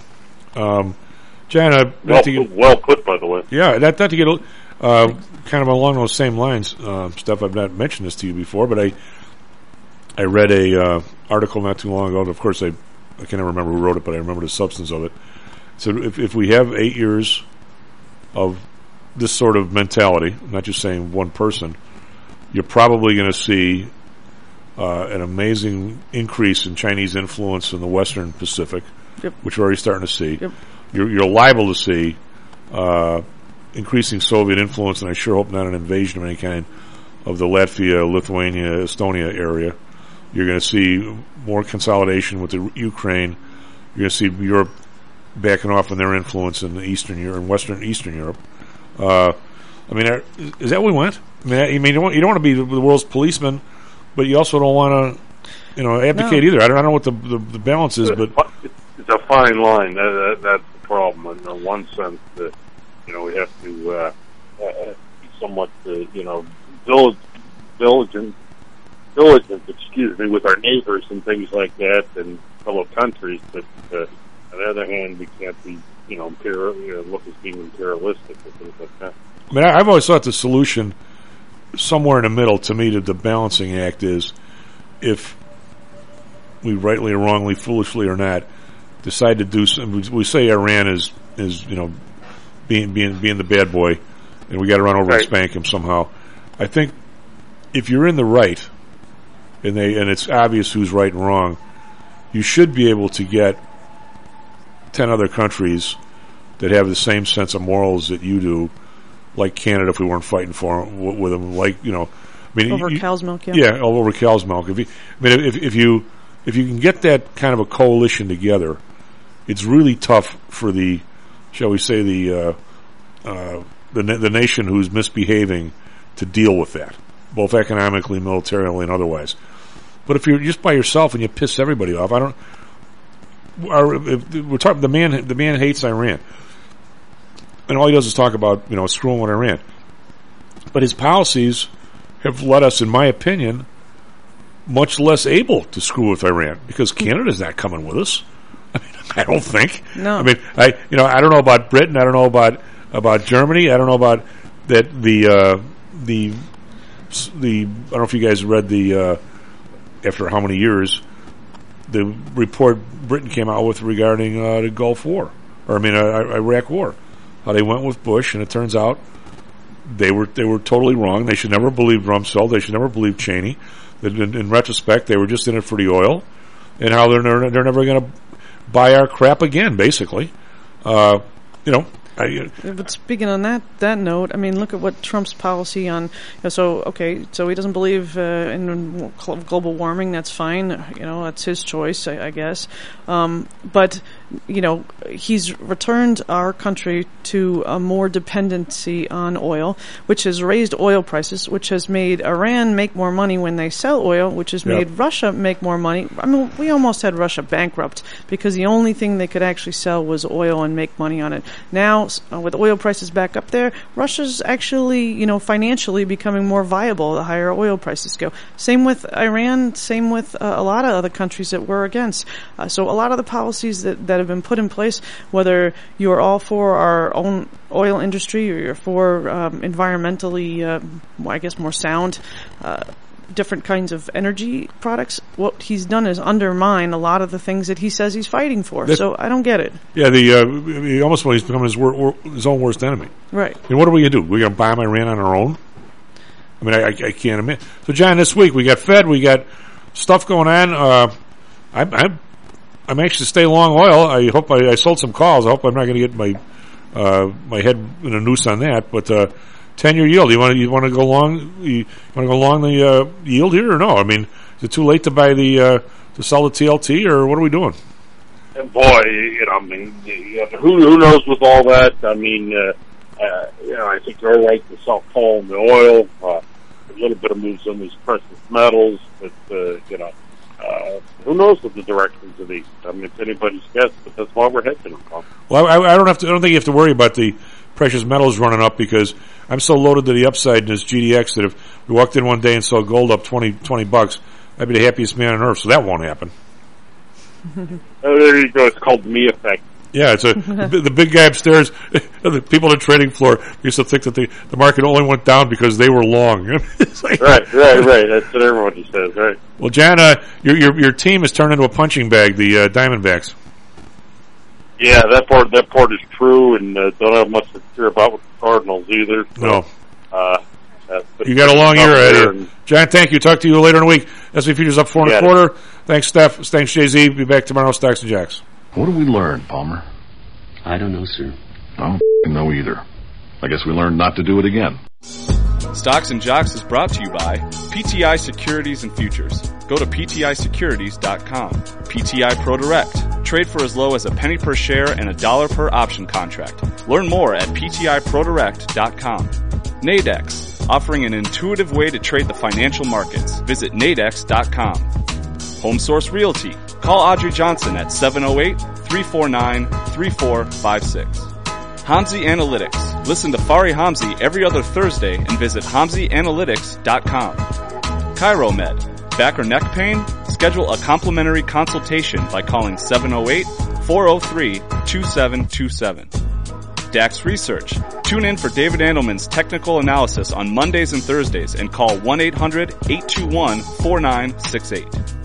John, well put, by the way. Yeah, not to get kind of along those same lines, Steph, I've not mentioned this to you before, but I read a article not too long ago, and of course I can't remember who wrote it, but I remember the substance of it. So if we have 8 years of this sort of mentality, I'm not just saying one person, you're probably going to see an amazing increase in Chinese influence in the Western Pacific, yep. which we're already starting to see. Yep. You're liable to see increasing Soviet influence, and I sure hope not an invasion of any kind of the Latvia, Lithuania, Estonia area. You're going to see more consolidation with the Ukraine. You're going to see Europe backing off on their influence in the Eastern Europe and Western Eastern Europe. I mean, is that what we want? I mean, you don't want to be the world's policeman, but you also don't want to, abdicate either. I don't know what the balance is, but it's a fine line. That's the problem. In one sense, that we have to be somewhat, diligent, with our neighbors and things like that, and fellow countries. But on the other hand, we can't be, look as being imperialistic or things like that. I mean, I've always thought the solution somewhere in the middle, to me, to the balancing act is if we rightly or wrongly, foolishly or not, decide to do something. We say Iran is being the bad boy, and we got to run over and spank him somehow. I think if you're in the right, and it's obvious who's right and wrong, you should be able to get 10 other countries that have the same sense of morals that you do, like Canada, if we weren't fighting for them, with them, over cow's milk, yeah. Yeah, over cow's milk. If you can get that kind of a coalition together, it's really tough for the, shall we say, the nation who's misbehaving to deal with that, both economically, militarily, and otherwise. But if you're just by yourself and you piss everybody off, we're talking. The man hates Iran, and all he does is talk about screwing with Iran. But his policies have led us, in my opinion, much less able to screw with Iran, because Canada's not coming with us. I don't think. No. I mean, I don't know about Britain. I don't know about Germany. I don't know about that. I don't know if you guys read the after how many years the report Britain came out with regarding the Gulf War, Iraq War, how they went with Bush, and it turns out they were totally wrong. They should never have believed Rumsfeld. They should never have believed Cheney. In retrospect, they were just in it for the oil, and how they're never going to buy our crap again. Basically, But speaking on that note, I mean, look at what Trump's policy on. So he doesn't believe in global warming. That's fine. That's his choice, I guess. But he's returned our country to a more dependency on oil, which has raised oil prices, which has made Iran make more money when they sell oil, which has made Russia make more money. I mean, we almost had Russia bankrupt because the only thing they could actually sell was oil and make money on it. Now, with oil prices back up there, Russia's actually, financially becoming more viable the higher oil prices go. Same with Iran, same with a lot of other countries that we're against. So a lot of the policies that have been put in place, whether you're all for our own oil industry or you're for environmentally, I guess, more sound different kinds of energy products, what he's done is undermine a lot of the things that he says he's fighting for. So I don't get it. Yeah, he almost he's become his own worst enemy. Right. I mean, what are we going to do? We're going to bomb Iran on our own? I mean, I can't imagine. So, John, this week we got Fed, we got stuff going on. I'm anxious to stay long oil. I hope I sold some calls. I hope I'm not going to get my head in a noose on that. But 10-year yield. You want to go long? You want to go long the yield here or no? I mean, is it too late to buy to sell the TLT, or what are we doing? And boy, I mean, who knows with all that? I mean, I think they're right to sell coal and the oil. A little bit of moves on these precious metals, but who knows what the directions of these? I mean, it's anybody's guess, but that's why we're hedging them. Well, I don't think you have to worry about the precious metals running up, because I'm so loaded to the upside in this GDX that if we walked in one day and saw gold up $20, I'd be the happiest man on earth. So that won't happen. There you go. It's called the me effect. Yeah, it's the big guy upstairs. The people on the trading floor used to think that the market only went down because they were long. Like, right. That's what everybody says, right? Well, John, your team has turned into a punching bag, the Diamondbacks. Yeah, that part is true, and don't have much to fear about with the Cardinals either. So, no. You got a long year ahead of you. John, thank you. Talk to you later in the week. S&P Futures up 4 1/4. Thanks, Steph. Thanks, Jay-Z. Be back tomorrow, Stocks and Jocks. What did we learn, Palmer? I don't know, sir. I don't know either. I guess we learned not to do it again. Stocks and Jocks is brought to you by PTI Securities and Futures. Go to PTIsecurities.com. PTI ProDirect. Trade for as low as a penny per share and $1 per option contract. Learn more at PTIProDirect.com. Nadex, offering an intuitive way to trade the financial markets. Visit Nadex.com. Home Source Realty. Call Audrey Johnson at 708-349-3456. Hamzy Analytics. Listen to Fari Hamzy every other Thursday and visit HamzyAnalytics.com. ChiroMed. Back or neck pain? Schedule a complimentary consultation by calling 708-403-2727. DAX Research. Tune in for David Andelman's technical analysis on Mondays and Thursdays and call 1-800-821-4968.